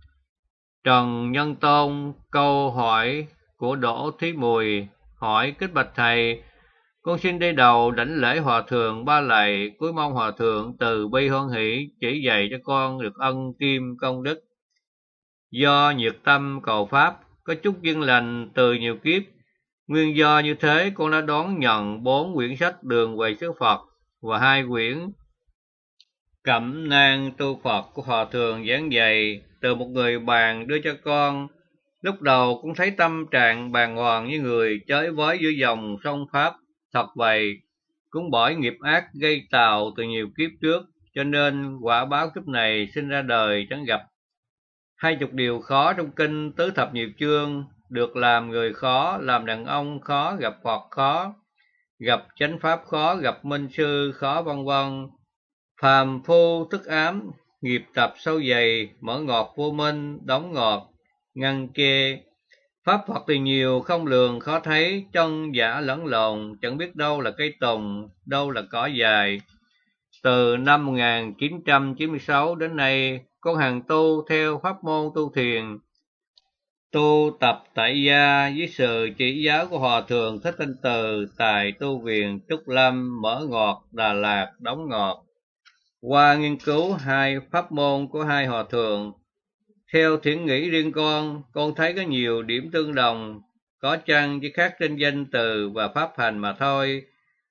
Trần Nhân Tôn. Câu hỏi của Đỗ Thúy Mùi hỏi: kính bạch thầy, con xin đi đầu đảnh lễ Hòa thượng ba lạy, cúi mong Hòa thượng từ bi hoan hỷ chỉ dạy cho con được ân kim công đức. Do nhiệt tâm cầu pháp, có chút duyên lành từ nhiều kiếp. Nguyên do như thế, con đã đón nhận bốn quyển sách Đường về xứ Phật và hai quyển Cẩm nang tu Phật của Hòa thượng giảng dạy từ một người bạn đưa cho con. Lúc đầu cũng thấy tâm trạng bàng hoàng như người chới với giữa dòng sông Pháp. Thật vậy, cũng bởi nghiệp ác gây tạo từ nhiều kiếp trước, cho nên quả báo kiếp này sinh ra đời chẳng gặp hai chục điều khó trong kinh tứ thập nhị chương. Được làm người khó, làm đàn ông khó, gặp Phật khó. gặp chánh pháp khó, gặp minh sư khó, vân vân. Phàm phu tức ám, nghiệp tập sâu dày, mở ngọt vô minh, đóng ngọt, ngăn chê. Pháp Phật thì nhiều không lường khó thấy, chân giả lẫn lộn, chẳng biết đâu là cây tùng, đâu là cỏ dài. Từ năm một nghìn chín trăm chín mươi sáu đến nay, con hàng tu theo pháp môn tu thiền, tu tập tại gia dưới sự chỉ giáo của Hòa Thượng Thích Thanh Từ tại tu viện Trúc Lâm, Mở Ngọt, Đà Lạt, Đóng Ngọt. Qua nghiên cứu hai pháp môn của hai Hòa Thượng, theo thiện nghĩ riêng con, con thấy có nhiều điểm tương đồng, có chăng chỉ khác trên danh từ và pháp hành mà thôi.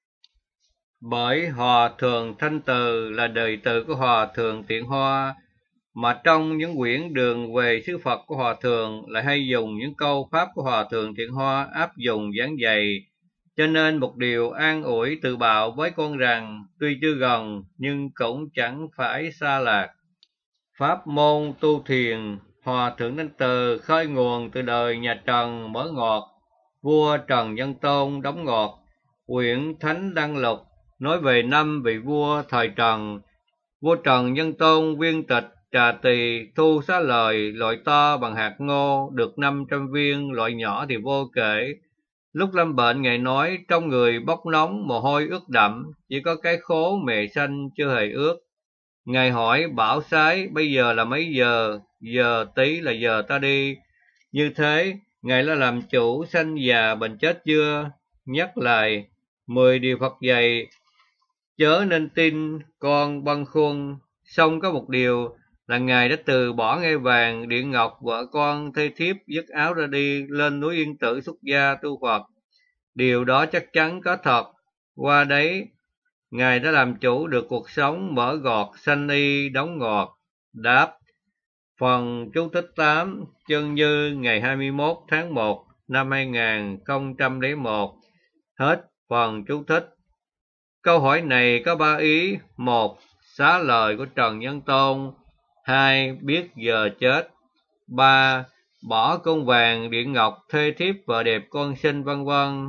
Bởi Hòa Thượng Thanh Từ là đời từ của Hòa Thượng Tiện Hoa, mà trong những quyển đường về xứ Phật của Hòa Thượng lại hay dùng những câu pháp của Hòa Thượng Thiện Hoa áp dụng giảng dạy, cho nên một điều an ủi tự bào với con rằng tuy chưa gần nhưng cũng chẳng phải xa lạc. Pháp môn tu thiền Hòa Thượng Thanh Từ khơi nguồn từ đời nhà Trần Mở Ngọt, vua Trần Nhân Tôn Đóng Ngọt. Quyển Thánh Đăng Lục nói về năm vị vua thời Trần. Vua Trần Nhân Tôn viên tịch trà tỳ, thu xá lợi, loại to bằng hạt ngô, được năm trăm viên, loại nhỏ thì vô kể. Lúc lâm bệnh, Ngài nói, trong người bốc nóng, mồ hôi ướt đậm, chỉ có cái khố mề xanh chưa hề ướt. Ngài hỏi bảo sái, bây giờ là mấy giờ? Giờ tí là giờ ta đi. Như thế, Ngài đã làm chủ sanh già bệnh chết chưa? Nhắc lại, mười điều Phật dạy, chớ nên tin, con băn khoăn. Xong có một điều là Ngài đã từ bỏ ngai vàng, điện ngọc, vợ con, thê thiếp, dứt áo ra đi, lên núi Yên Tử xuất gia tu Phật. Điều đó chắc chắn có thật. Qua đấy, Ngài đã làm chủ được cuộc sống, mở gọt, sanh y, đóng ngọt. Đáp. Phần chú thích tám, Chân Như, ngày hai mươi mốt tháng một năm hai nghìn không trăm lẻ một. Hết phần chú thích. Câu hỏi này có ba ý. Một, xá lời của Trần Nhân Tôn. Hai, biết giờ chết. Ba, bỏ công vàng, điện ngọc, thê thiếp, vợ đẹp, con sinh, vân vân.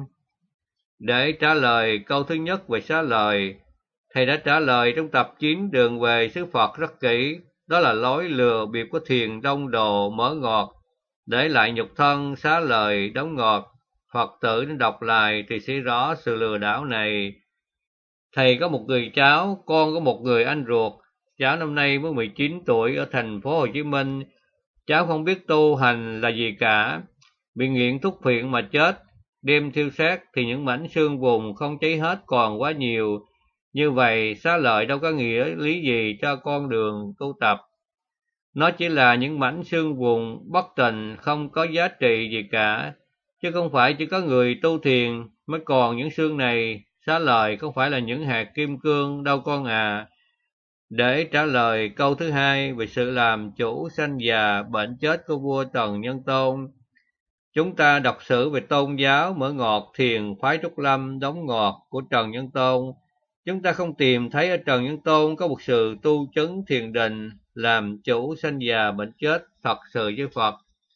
Để trả lời câu thứ nhất về xá lời, thầy đã trả lời trong tập chín đường về xứ Phật rất kỹ. Đó là lối lừa bịp của thiền đông đồ Mở Ngọt, để lại nhục thân, xá lời, đóng ngọt. Phật tử nên đọc lại thì sẽ rõ sự lừa đảo này. Thầy có một người cháu, con có một người anh ruột. Cháu năm nay mới mười chín tuổi ở thành phố Hồ Chí Minh. Cháu không biết tu hành là gì cả, bị nghiện thuốc phiện mà chết. Đêm thiêu xác thì những mảnh xương vùng không cháy hết còn quá nhiều. Như vậy xá lợi đâu có nghĩa lý gì cho con đường tu tập. Nó chỉ là những mảnh xương vùng bất tình, không có giá trị gì cả. Chứ không phải chỉ có người tu thiền mới còn những xương này. Xá lợi không phải là những hạt kim cương đâu con à. Để trả lời câu thứ hai về sự làm chủ sanh già bệnh chết của vua Trần Nhân Tôn, chúng ta đọc sử về tôn giáo Mở Ngọt, thiền phái Trúc Lâm, Đóng Ngọt của Trần Nhân Tôn. Chúng ta không tìm thấy ở Trần Nhân Tôn có một sự tu chứng thiền định, làm chủ sanh già bệnh chết thật sự với Phật.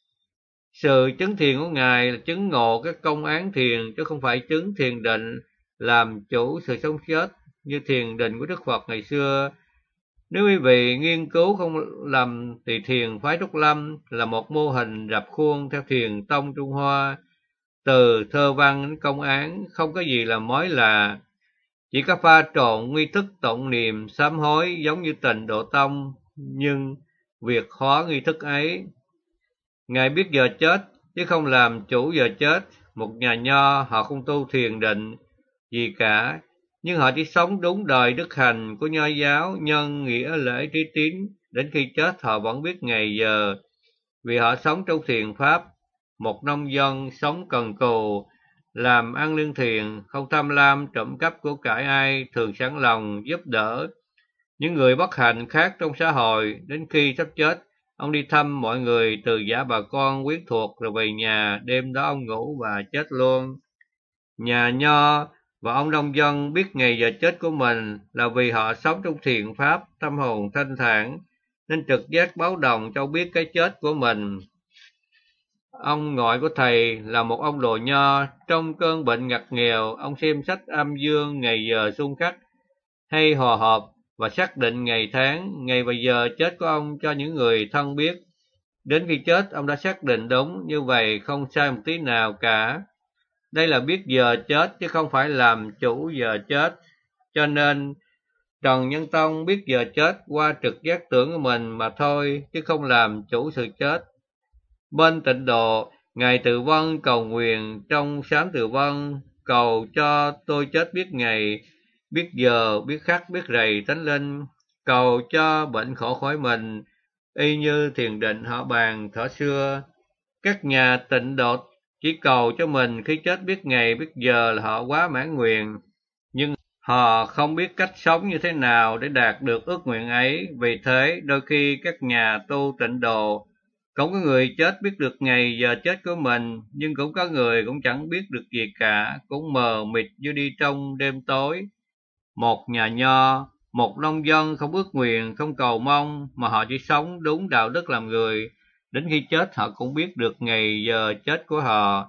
Sự chứng thiền của Ngài là chứng ngộ các công án thiền, chứ không phải chứng thiền định, làm chủ sự sống chết như thiền định của Đức Phật ngày xưa. Nếu quý vị nghiên cứu không lầm thì thiền phái Trúc Lâm là một mô hình rập khuôn theo thiền tông Trung Hoa. Từ thơ văn đến công án không có gì là mới lạ, chỉ có pha trộn nghi thức tụng niệm sám hối giống như Tịnh Độ Tông, nhưng việc khó nghi thức ấy. Ngài biết giờ chết chứ không làm chủ giờ chết. Một nhà nho họ không tu thiền định gì cả, nhưng họ chỉ sống đúng đời đức hành của nho giáo, nhân nghĩa lễ trí tín. Đến khi chết họ vẫn biết ngày giờ, vì họ sống trong thiền pháp. Một nông dân sống cần cù, làm ăn lương thiện, không tham lam trộm cắp của cải ai, thường sẵn lòng giúp đỡ những người bất hạnh khác trong xã hội. Đến khi sắp chết, ông đi thăm mọi người từ giả bà con quyến thuộc rồi về nhà. Đêm đó ông ngủ và chết luôn. Nhà nho và ông nông dân biết ngày giờ chết của mình là vì họ sống trong thiền pháp, tâm hồn thanh thản, nên trực giác báo động cho biết cái chết của mình. Ông ngoại của thầy là một ông đồ nho, trong cơn bệnh ngặt nghèo, ông xem sách âm dương ngày giờ xung khắc hay hòa hợp và xác định ngày tháng, ngày và giờ chết của ông cho những người thân biết. Đến khi chết, ông đã xác định đúng như vậy, không sai một tí nào cả. Đây là biết giờ chết chứ không phải làm chủ giờ chết. Cho nên Trần Nhân Tông biết giờ chết qua trực giác tưởng của mình mà thôi, chứ không làm chủ sự chết. Bên Tịnh Độ, Ngài Từ Vân cầu nguyện trong sám Từ Vân, cầu cho tôi chết biết ngày, biết giờ, biết khắc, biết rầy tánh linh, cầu cho bệnh khổ khỏi mình, y như thiền định họ bàn thở xưa. Các nhà Tịnh Độ chỉ cầu cho mình khi chết biết ngày, biết giờ là họ quá mãn nguyện, nhưng họ không biết cách sống như thế nào để đạt được ước nguyện ấy. Vì thế, đôi khi các nhà tu Tịnh Độ cũng có người chết biết được ngày giờ chết của mình, nhưng cũng có người cũng chẳng biết được gì cả, cũng mờ mịt như đi trong đêm tối. Một nhà nho, một nông dân không ước nguyện, không cầu mong, mà họ chỉ sống đúng đạo đức làm người. Đến khi chết họ cũng biết được ngày giờ chết của họ.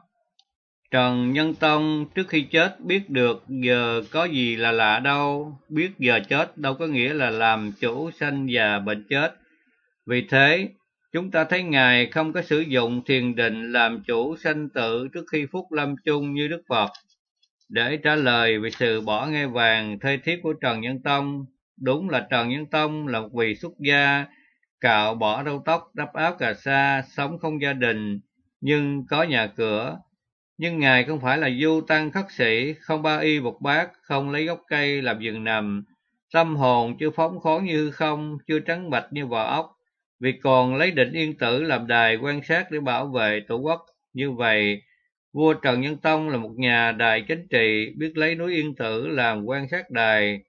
Trần Nhân Tông trước khi chết biết được giờ có gì là lạ đâu, biết giờ chết đâu có nghĩa là làm chủ sanh già bệnh chết. Vì thế, chúng ta thấy Ngài không có sử dụng thiền định làm chủ sanh tử trước khi phút lâm chung như Đức Phật. Để trả lời về sự bỏ ngai vàng thê thiếp của Trần Nhân Tông, đúng là Trần Nhân Tông là một vị xuất gia, cạo bỏ râu tóc, đắp áo cà sa, sống không gia đình, nhưng có nhà cửa. Nhưng Ngài không phải là du tăng khất sĩ, không ba y một bát, không lấy gốc cây làm giường nằm, tâm hồn chưa phóng khoáng như hư không, chưa trắng bạch như vỏ ốc, vì còn lấy định yên tử làm đài quan sát để bảo vệ tổ quốc. Như vậy, vua Trần Nhân Tông là một nhà đài chính trị, biết lấy núi Yên Tử làm quan sát đài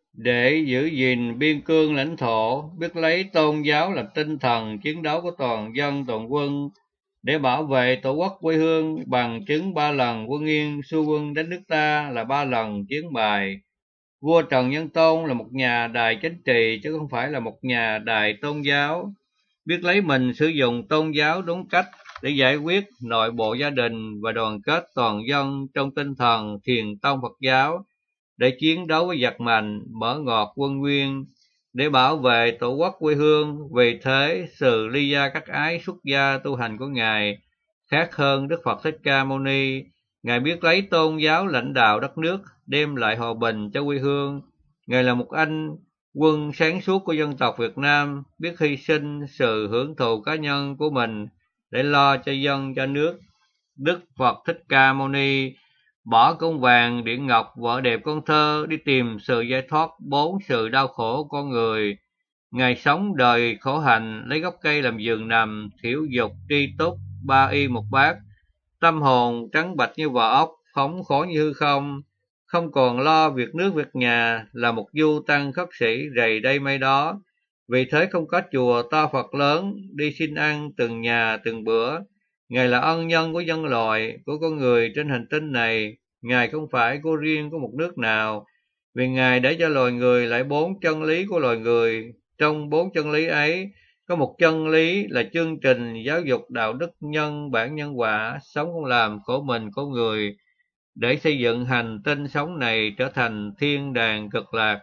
để giữ gìn biên cương lãnh thổ, biết lấy tôn giáo là tinh thần chiến đấu của toàn dân toàn quân để bảo vệ tổ quốc quê hương. Bằng chứng ba lần quân Yên xua quân đánh nước ta là ba lần chiến bại. Vua Trần Nhân Tông là một nhà đài chính trị chứ không phải là một nhà đài tôn giáo, biết lấy mình sử dụng tôn giáo đúng cách để giải quyết nội bộ gia đình và đoàn kết toàn dân trong tinh thần thiền tông Phật giáo, để chiến đấu với giặc mạnh, mở ngọt quân nguyên, để bảo vệ tổ quốc quê hương. Vì thế, sự ly gia cắt ái xuất gia tu hành của Ngài khác hơn Đức Phật Thích Ca Mâu Ni. Ngài biết lấy tôn giáo lãnh đạo đất nước, đem lại hòa bình cho quê hương. Ngài là một anh quân sáng suốt của dân tộc Việt Nam, biết hy sinh sự hưởng thụ cá nhân của mình để lo cho dân cho nước. Đức Phật Thích Ca Mâu Ni bỏ công vàng điện ngọc vợ đẹp con thơ đi tìm sự giải thoát bốn sự đau khổ con người. Ngài sống đời khổ hạnh, lấy gốc cây làm giường nằm, thiểu dục tri túc, ba y một bát, tâm hồn trắng bạch như vỏ ốc, phóng khoáng như hư không, không còn lo việc nước việc nhà, là một du tăng khất sĩ rầy đây mây đó. Vì thế không có chùa to Phật lớn, đi xin ăn từng nhà từng bữa. Ngài là ân nhân của nhân loại, của con người trên hành tinh này. Ngài không phải của riêng của một nước nào, vì Ngài để cho loài người lại bốn chân lý của loài người. Trong bốn chân lý ấy, có một chân lý là chương trình giáo dục đạo đức nhân bản nhân quả, sống không làm khổ mình khổ người, để xây dựng hành tinh sống này trở thành thiên đàng cực lạc.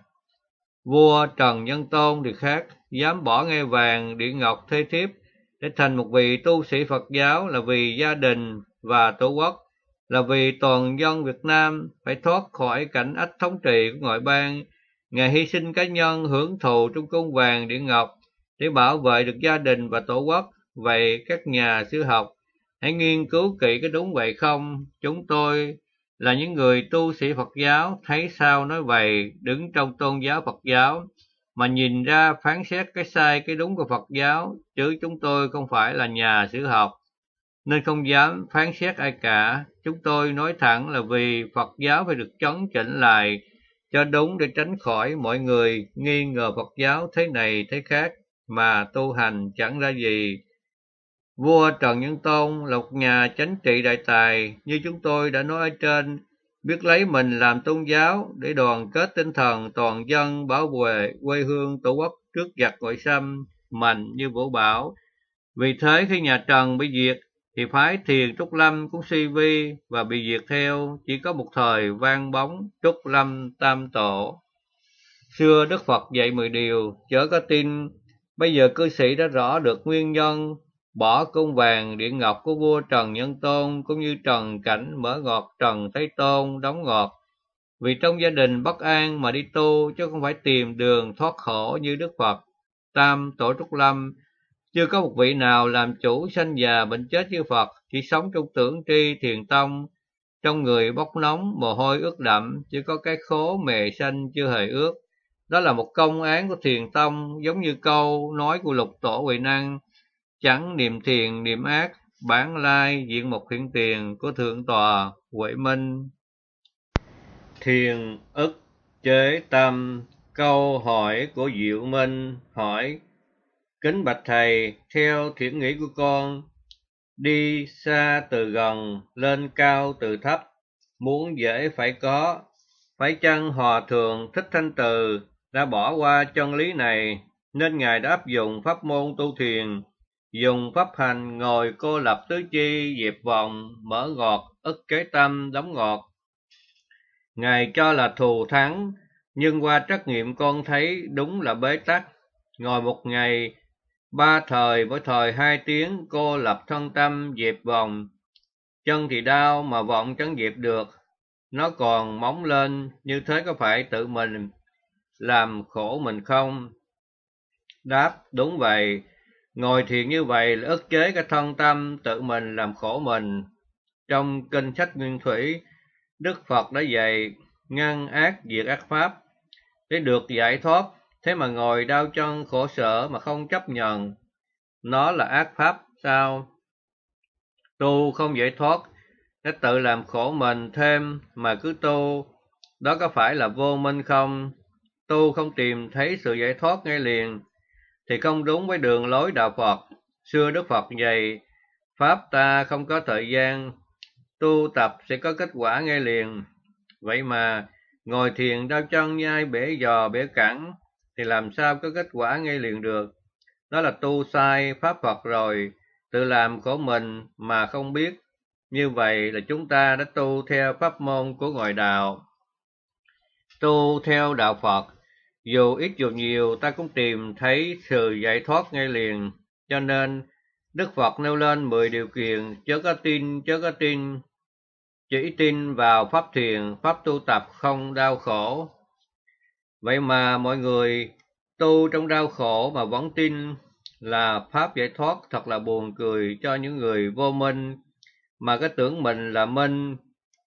Vua Trần Nhân Tôn thì khác, dám bỏ ngai vàng điện ngọc thê thiếp để thành một vị tu sĩ Phật giáo, là vì gia đình và tổ quốc, là vì toàn dân Việt Nam phải thoát khỏi cảnh ách thống trị của ngoại bang. Ngài hy sinh cá nhân hưởng thụ trong cung vàng điện ngọc để bảo vệ được gia đình và tổ quốc. Vậy các nhà sử học hãy nghiên cứu kỹ cái đúng vậy không? Chúng tôi là những người tu sĩ Phật giáo, thấy sao nói vậy, đứng trong tôn giáo Phật giáo mà nhìn ra phán xét cái sai cái đúng của Phật giáo, chứ chúng tôi không phải là nhà sử học nên không dám phán xét ai cả. Chúng tôi nói thẳng là vì Phật giáo phải được chấn chỉnh lại cho đúng, để tránh khỏi mọi người nghi ngờ Phật giáo thế này thế khác mà tu hành chẳng ra gì. Vua Trần Nhân Tông là một nhà chánh trị đại tài, như chúng tôi đã nói ở trên, biết lấy mình làm tôn giáo để đoàn kết tinh thần toàn dân, bảo vệ quê hương tổ quốc trước giặc ngoại xâm mạnh như vũ bão. Vì thế khi nhà Trần bị diệt, thì phái Thiền Trúc Lâm cũng suy vi và bị diệt theo, chỉ có một thời vang bóng Trúc Lâm Tam Tổ. Xưa Đức Phật dạy mười điều, chớ có tin, bây giờ cư sĩ đã rõ được nguyên nhân, bỏ cung vàng điện ngọc của vua Trần Nhân Tôn cũng như Trần Cảnh mở ngọt Trần Thế Tôn đóng ngọt. Vì trong gia đình bất an mà đi tu, chứ không phải tìm đường thoát khổ như Đức Phật. Tam Tổ Trúc Lâm, chưa có một vị nào làm chủ sanh già bệnh chết như Phật, chỉ sống trong tưởng tri thiền tông, trong người bốc nóng, mồ hôi ướt đậm, chỉ có cái khố mề xanh chưa hề ướt. Đó là một công án của thiền tông, giống như câu nói của Lục Tổ Huệ Năng, chẳng niệm thiền niệm ác, bản lai diện một hiện tiền của Thượng Tọa Huệ Minh. Thiền ức chế tâm. Câu hỏi của Diệu Minh hỏi: kính bạch thầy, theo thiện nghĩ của con, đi xa từ gần, lên cao từ thấp, muốn dễ phải có, phải chăng Hòa Thượng Thích Thanh Từ đã bỏ qua chân lý này, nên Ngài đã áp dụng pháp môn tu thiền, dùng pháp hành ngồi cô lập tứ chi, dẹp vòng, mở ngọt, ức kế tâm, đóng ngọt. Ngài cho là thù thắng, nhưng qua trắc nghiệm con thấy đúng là bế tắc. Ngồi một ngày, ba thời, mỗi thời hai tiếng, cô lập thân tâm, dẹp vòng. Chân thì đau mà vọng chẳng dẹp được, nó còn móng lên, như thế có phải tự mình làm khổ mình không? Đáp: đúng vậy. Ngồi thiền như vậy là ức chế cái thân tâm, tự mình làm khổ mình. Trong kinh sách Nguyên Thủy, Đức Phật đã dạy ngăn ác diệt ác pháp để được giải thoát, thế mà ngồi đau chân khổ sở mà không chấp nhận nó là ác pháp sao? Tu không giải thoát, để tự làm khổ mình thêm mà cứ tu, đó có phải là vô minh không? Tu không tìm thấy sự giải thoát ngay liền thì không đúng với đường lối đạo Phật. Xưa Đức Phật dạy pháp ta không có thời gian, tu tập sẽ có kết quả ngay liền. Vậy mà ngồi thiền đau chân nhai bể giò bể cẳng thì làm sao có kết quả ngay liền được? Đó là tu sai pháp Phật rồi, tự làm khổ mình mà không biết. Như vậy là chúng ta đã tu theo pháp môn của ngoại đạo. Tu theo đạo Phật, dù ít dù nhiều ta cũng tìm thấy sự giải thoát ngay liền. Cho nên Đức Phật nêu lên mười điều kiện: chớ có tin, chớ có tin, chỉ tin vào pháp thiền, pháp tu tập không đau khổ. Vậy mà mọi người tu trong đau khổ mà vẫn tin là pháp giải thoát, thật là buồn cười cho những người vô minh mà cái tưởng mình là minh.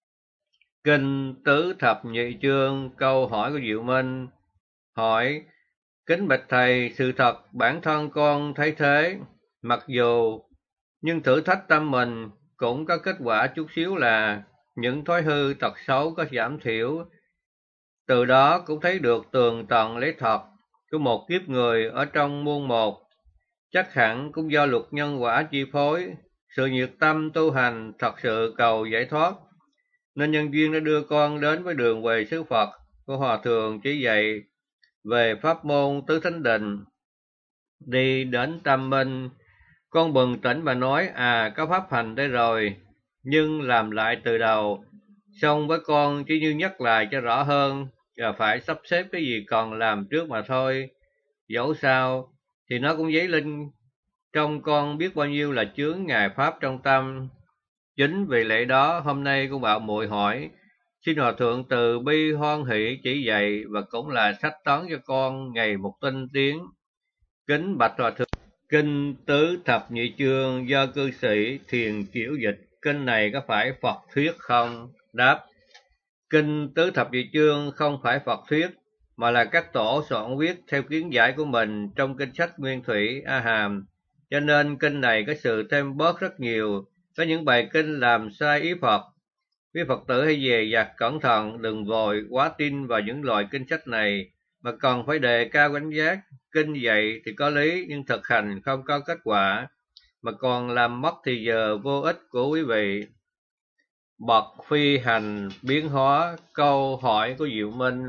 Kinh Tứ Thập Nhị Chương. Câu hỏi của Diệu Minh hỏi: kính bạch thầy, sự thật bản thân con thấy thế, mặc dù nhưng thử thách tâm mình cũng có kết quả chút xíu là những thói hư tật xấu có giảm thiểu. Từ đó cũng thấy được tường tận lấy thật của một kiếp người ở trong muôn một. Chắc hẳn cũng do luật nhân quả chi phối, sự nhiệt tâm tu hành thật sự cầu giải thoát, nên nhân duyên đã đưa con đến với đường về xứ Phật của Hòa Thượng chỉ dạy về pháp môn tứ thánh định. Đi đến Tam Minh, con bừng tỉnh và nói: à, có pháp hành đây rồi, nhưng làm lại từ đầu. Xong với con chỉ như nhắc lại cho rõ hơn, và phải sắp xếp cái gì còn làm trước mà thôi. Dẫu sao thì nó cũng dấy lên trong con biết bao nhiêu là chướng ngại pháp trong tâm. Chính vì lẽ đó hôm nay con bảo muội hỏi, xin Hòa Thượng từ bi hoan hỷ chỉ dạy và cũng là sách toán cho con ngày một tinh tiến. Kính bạch Hòa Thượng, kinh Tứ Thập Nhị Chương do cư sĩ Thiền Chiểu dịch, kinh này có phải Phật thuyết không? Đáp: kinh Tứ Thập Nhị Chương không phải Phật thuyết, mà là các tổ soạn viết theo kiến giải của mình trong kinh sách Nguyên Thủy A Hàm. Cho nên kinh này có sự thêm bớt rất nhiều, có những bài kinh làm sai ý Phật. Quý Phật tử hãy dè dặt cẩn thận, đừng vội quá tin vào những loại kinh sách này, mà còn phải đề cao cảnh giác. Kinh dạy thì có lý, nhưng thực hành không có kết quả, mà còn làm mất thì giờ vô ích của quý vị. Bậc phi hành biến hóa. Câu hỏi của Diệu Minh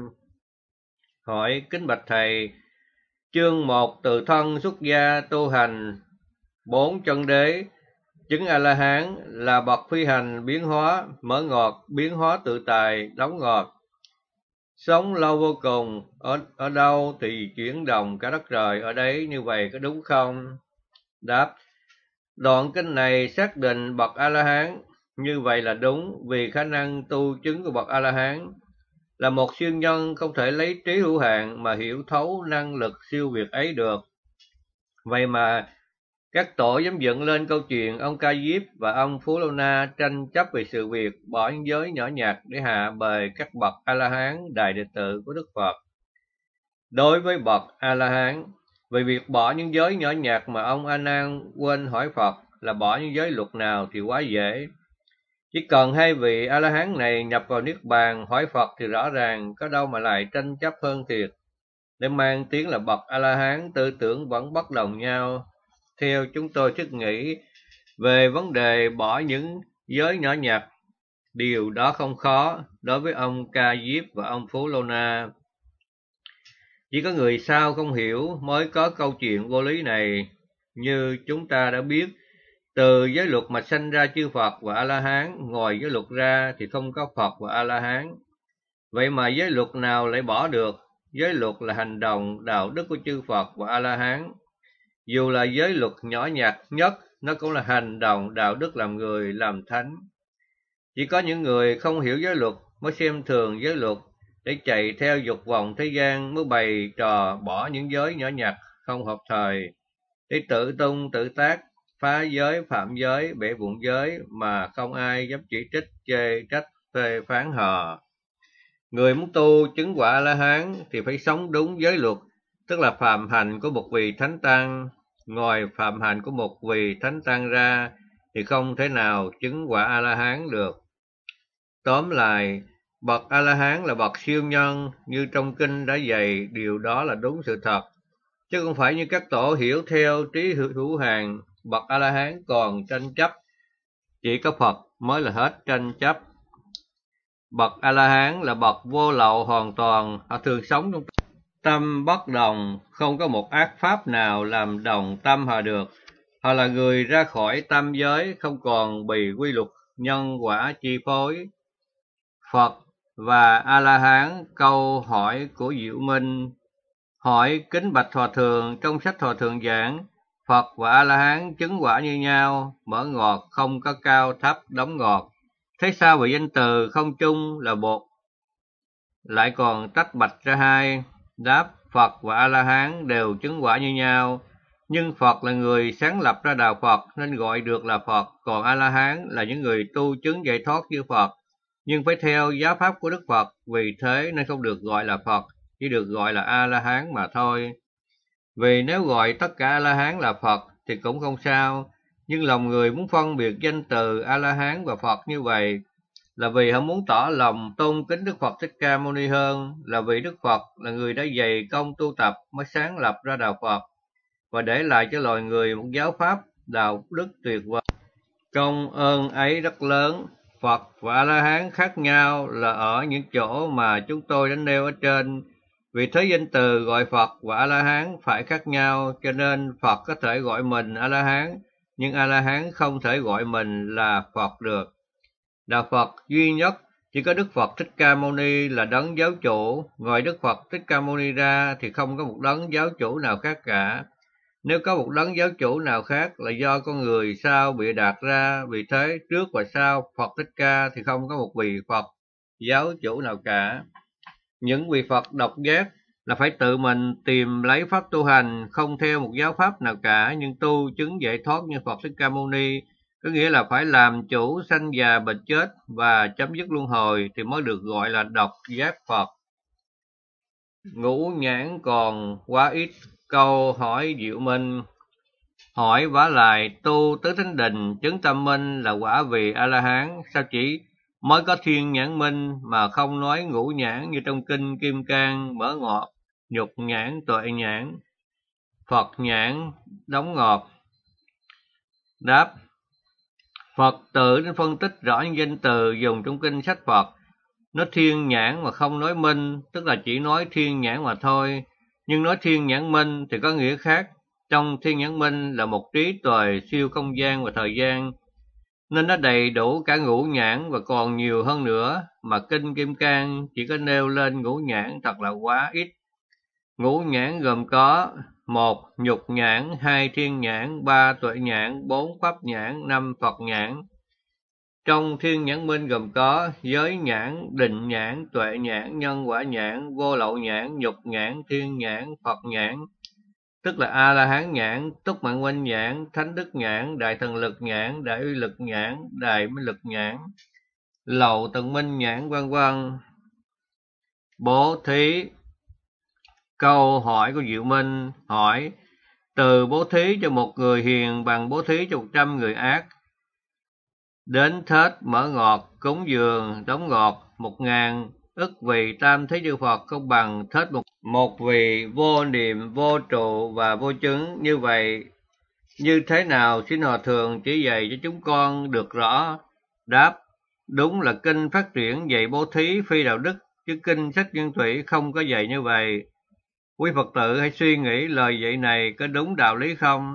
hỏi: kính bạch thầy, chương một từ thân xuất gia tu hành bốn chân đế Chứng A-la-hán là bậc phi hành biến hóa, mở ngọt, biến hóa tự tại, đóng ngọt. Sống lâu vô cùng, ở, ở đâu thì chuyển động cả đất trời ở đấy, như vậy có đúng không? Đáp: đoạn kinh này xác định bậc A-la-hán, như vậy là đúng, vì khả năng tu chứng của bậc A-la-hán là một siêu nhân không thể lấy trí hữu hạn mà hiểu thấu năng lực siêu việt ấy được. Vậy mà các tổ dám dựng lên câu chuyện ông Ca Diếp và ông Phú Lô Na tranh chấp về sự việc bỏ những giới nhỏ nhặt để hạ bệ các bậc A-la-hán đại đệ tử của Đức Phật. Đối với bậc A-la-hán, về việc bỏ những giới nhỏ nhặt mà ông A Nan quên hỏi Phật là bỏ những giới luật nào thì quá dễ. Chỉ cần hai vị A-la-hán này nhập vào niết bàn hỏi Phật thì rõ ràng, có đâu mà lại tranh chấp hơn thiệt. Để mang tiếng là bậc A-la-hán, tư tưởng vẫn bất đồng nhau. Theo chúng tôi thiết nghĩ về vấn đề bỏ những giới nhỏ nhặt, điều đó không khó đối với ông Ca Diếp và ông Phú Lô Na. Chỉ có người sao không hiểu mới có câu chuyện vô lý này. Như chúng ta đã biết, từ giới luật mà sanh ra chư Phật và A-la-hán, ngoài giới luật ra thì không có Phật và A-la-hán. Vậy mà giới luật nào lại bỏ được? Giới luật là hành động đạo đức của chư Phật và A-la-hán. Dù là giới luật nhỏ nhặt nhất, nó cũng là hành động đạo đức làm người, làm thánh. Chỉ có những người không hiểu giới luật mới xem thường giới luật, để chạy theo dục vọng thế gian, mới bày trò bỏ những giới nhỏ nhặt không hợp thời, để tự tung tự tác, phá giới, phạm giới, bể bụng giới mà không ai dám chỉ trích, chê trách, phê phán họ. Người muốn tu chứng quả A-la-hán thì phải sống đúng giới luật, tức là phạm hành của một vị thánh tăng. Ngoài phạm hành của một vị thánh tăng ra thì không thể nào chứng quả A-la-hán được. Tóm lại, bậc A-la-hán là bậc siêu nhân, như trong kinh đã dạy, điều đó là đúng sự thật, chứ không phải như các tổ hiểu theo trí hữu hạn. Bậc A-la-hán còn tranh chấp, chỉ có Phật mới là hết tranh chấp. Bậc A-la-hán là bậc vô lậu hoàn toàn, họ thường sống trong tâm bất đồng, không có một ác pháp nào làm đồng tâm họ được. Họ là người ra khỏi tam giới, không còn bị quy luật nhân quả chi phối. Phật và A-la-hán. Câu hỏi của Diệu Minh: hỏi kính bạch Hòa Thượng, trong sách Hòa Thượng giảng, Phật và A-la-hán chứng quả như nhau, mở ngọt, không có cao thấp, đóng ngọt. Thế sao về danh từ không chung là một, lại còn tách bạch ra hai? Đáp: Phật và A-la-hán đều chứng quả như nhau, nhưng Phật là người sáng lập ra đạo Phật nên gọi được là Phật, còn A-la-hán là những người tu chứng giải thoát như Phật, nhưng phải theo giáo pháp của Đức Phật, vì thế nên không được gọi là Phật, chỉ được gọi là A-la-hán mà thôi. Vì nếu gọi tất cả A-la-hán là Phật thì cũng không sao, nhưng lòng người muốn phân biệt danh từ A-la-hán và Phật như vậy là vì họ muốn tỏ lòng tôn kính Đức Phật Thích Ca Mâu Ni hơn, là vì Đức Phật là người đã dày công tu tập mới sáng lập ra đạo Phật và để lại cho loài người một giáo pháp đạo đức tuyệt vời. Công ơn ấy rất lớn. Phật và A-la-hán khác nhau là ở những chỗ mà chúng tôi đã nêu ở trên. Vì thế danh từ gọi Phật và A-la-hán phải khác nhau, cho nên Phật có thể gọi mình A-la-hán, nhưng A-la-hán không thể gọi mình là Phật được. Đạo Phật duy nhất chỉ có Đức Phật Thích Ca Mâu Ni là đấng giáo chủ, ngoài Đức Phật Thích Ca Mâu Ni ra thì không có một đấng giáo chủ nào khác cả. Nếu có một đấng giáo chủ nào khác là do con người sao bịa đặt ra, vì thế trước và sau Phật Thích Ca thì không có một vị Phật giáo chủ nào cả. Những vị Phật độc giác là phải tự mình tìm lấy pháp tu hành, không theo một giáo pháp nào cả, nhưng tu chứng giải thoát như Phật Thích Ca Mâu Ni, có nghĩa là phải làm chủ sanh già bệnh chết và chấm dứt luân hồi thì mới được gọi là độc giác Phật. Ngũ nhãn còn quá ít. Câu hỏi Diệu Minh: hỏi vả lại, tu tứ thánh định chứng tâm minh là quả vị A-la-hán, sao chỉ mới có thiên nhãn minh mà không nói ngũ nhãn như trong kinh Kim Cang, mở ngọt, nhục nhãn, tuệ nhãn, Phật nhãn, đóng ngọt? Đáp: Phật tự nên phân tích rõ những danh từ dùng trong kinh sách Phật. Nói thiên nhãn mà không nói minh, tức là chỉ nói thiên nhãn mà thôi, nhưng nói thiên nhãn minh thì có nghĩa khác. trong thiên nhãn minh là một trí tuệ siêu không gian và thời gian, nên nó đầy đủ cả ngũ nhãn và còn nhiều hơn nữa, mà Kinh Kim Cang chỉ có nêu lên ngũ nhãn thật là quá ít. Ngũ nhãn gồm có: một nhục nhãn, hai thiên nhãn, ba tuệ nhãn, bốn pháp nhãn, năm Phật nhãn. Trong thiên nhãn minh gồm có giới nhãn, định nhãn, tuệ nhãn, nhân quả nhãn, vô lậu nhãn, nhục nhãn, thiên nhãn, Phật nhãn, tức là A La Hán nhãn, Túc Mạng Oanh nhãn, Thánh Đức nhãn, Đại Thần Lực nhãn, Đại Uy Lực nhãn, Đại Minh Lực nhãn, Lậu Tận Minh nhãn, vân vân. Bố thí. Câu hỏi của Diệu Minh hỏi: từ bố thí cho một người hiền bằng bố thí cho một trăm người ác, đến thết mở ngọt, cúng dường, đóng ngọt một ngàn ức vị tam thế chư Phật không bằng thết một, một vị vô niệm, vô trụ và vô chứng. Như vậy, như thế nào xin Hòa Thượng chỉ dạy cho chúng con được rõ? Đáp: đúng là kinh phát triển dạy bố thí phi đạo đức, chứ kinh sách Nguyên Thủy không có dạy như vậy. Quý Phật tử hãy suy nghĩ lời dạy này có đúng đạo lý không?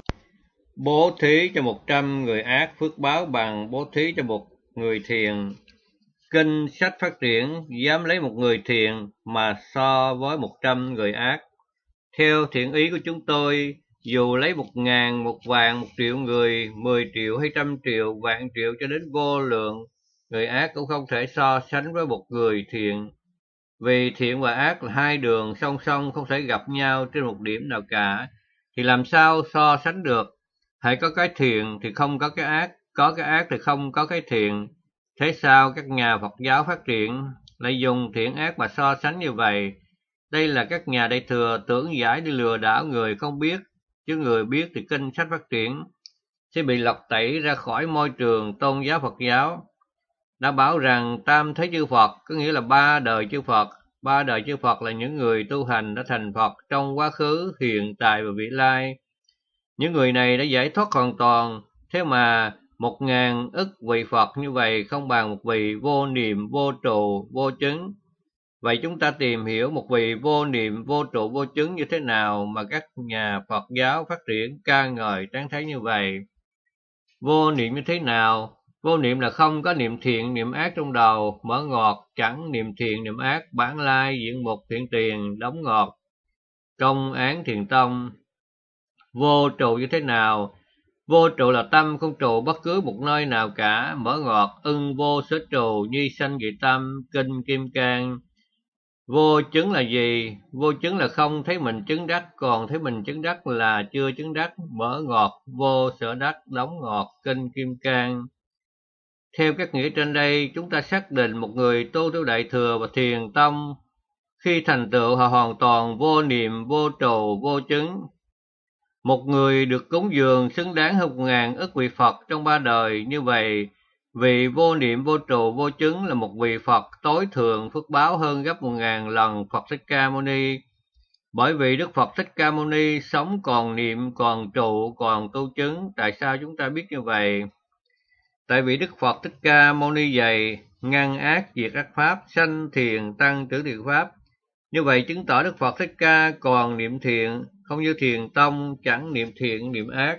Bố thí cho một trăm người ác phước báo bằng bố thí cho một người thiện. Kinh sách phát triển dám lấy một người thiện mà so với một trăm người ác. Theo thiện ý của chúng tôi, dù lấy một ngàn, một vạn, một triệu người, mười triệu hay trăm triệu, vạn triệu cho đến vô lượng, người ác cũng không thể so sánh với một người thiện. Vì thiện và ác là hai đường song song không thể gặp nhau trên một điểm nào cả, thì làm sao so sánh được? Hãy có cái thiện thì không có cái ác, có cái ác thì không có cái thiện. Thế sao các nhà Phật giáo phát triển lại dùng thiện ác mà so sánh như vậy? Đây là các nhà Đại thừa tưởng giải đi lừa đảo người không biết, chứ người biết thì kinh sách phát triển sẽ bị lọc tẩy ra khỏi môi trường tôn giáo Phật giáo. Đã bảo rằng tam thế chư Phật có nghĩa là ba đời chư Phật. Ba đời chư Phật là những người tu hành đã thành Phật trong quá khứ, hiện tại và vị lai. Những người này đã giải thoát hoàn toàn, thế mà một ngàn ức vị Phật như vậy không bằng một vị vô niệm, vô trụ, vô chứng. Vậy chúng ta tìm hiểu một vị vô niệm, vô trụ, vô chứng như thế nào mà các nhà Phật giáo phát triển ca ngợi tán thán như vậy? Vô niệm như thế nào? Vô niệm là không có niệm thiện, niệm ác trong đầu, mở ngọt, chẳng niệm thiện, niệm ác, bản lai, diện mục, thiện tiền, đóng ngọt, công án, thiền tông. Vô trụ như thế nào? Vô trụ là tâm không trụ bất cứ một nơi nào cả, mở ngọt, ưng vô sở trụ, nhi sanh dị tâm, kinh Kim Cang. Vô chứng là gì? Vô chứng là không thấy mình chứng đắc, còn thấy mình chứng đắc là chưa chứng đắc, mở ngọt, vô sở đắc, đóng ngọt, kinh Kim Cang. Theo các nghĩa trên đây, chúng ta xác định một người tu theo Đại Thừa và Thiền Tông, khi thành tựu họ hoàn toàn vô niệm, vô trụ, vô chứng. Một người được cúng dường xứng đáng hơn một ngàn ức vị Phật trong ba đời. Như vậy, vị vô niệm, vô trụ, vô chứng là một vị Phật tối thượng, phước báo hơn gấp một ngàn lần Phật Thích Ca Mâu Ni. Bởi vì Đức Phật Thích Ca Mâu Ni sống còn niệm, còn trụ, còn tu chứng. Tại sao chúng ta biết như vậy? Tại vì Đức Phật Thích Ca Mâu Ni dạy ngăn ác diệt ác pháp, sanh thiền tăng trưởng thiện pháp. Như vậy chứng tỏ Đức Phật Thích Ca còn niệm thiện, không như Thiền Tông chẳng niệm thiện niệm ác.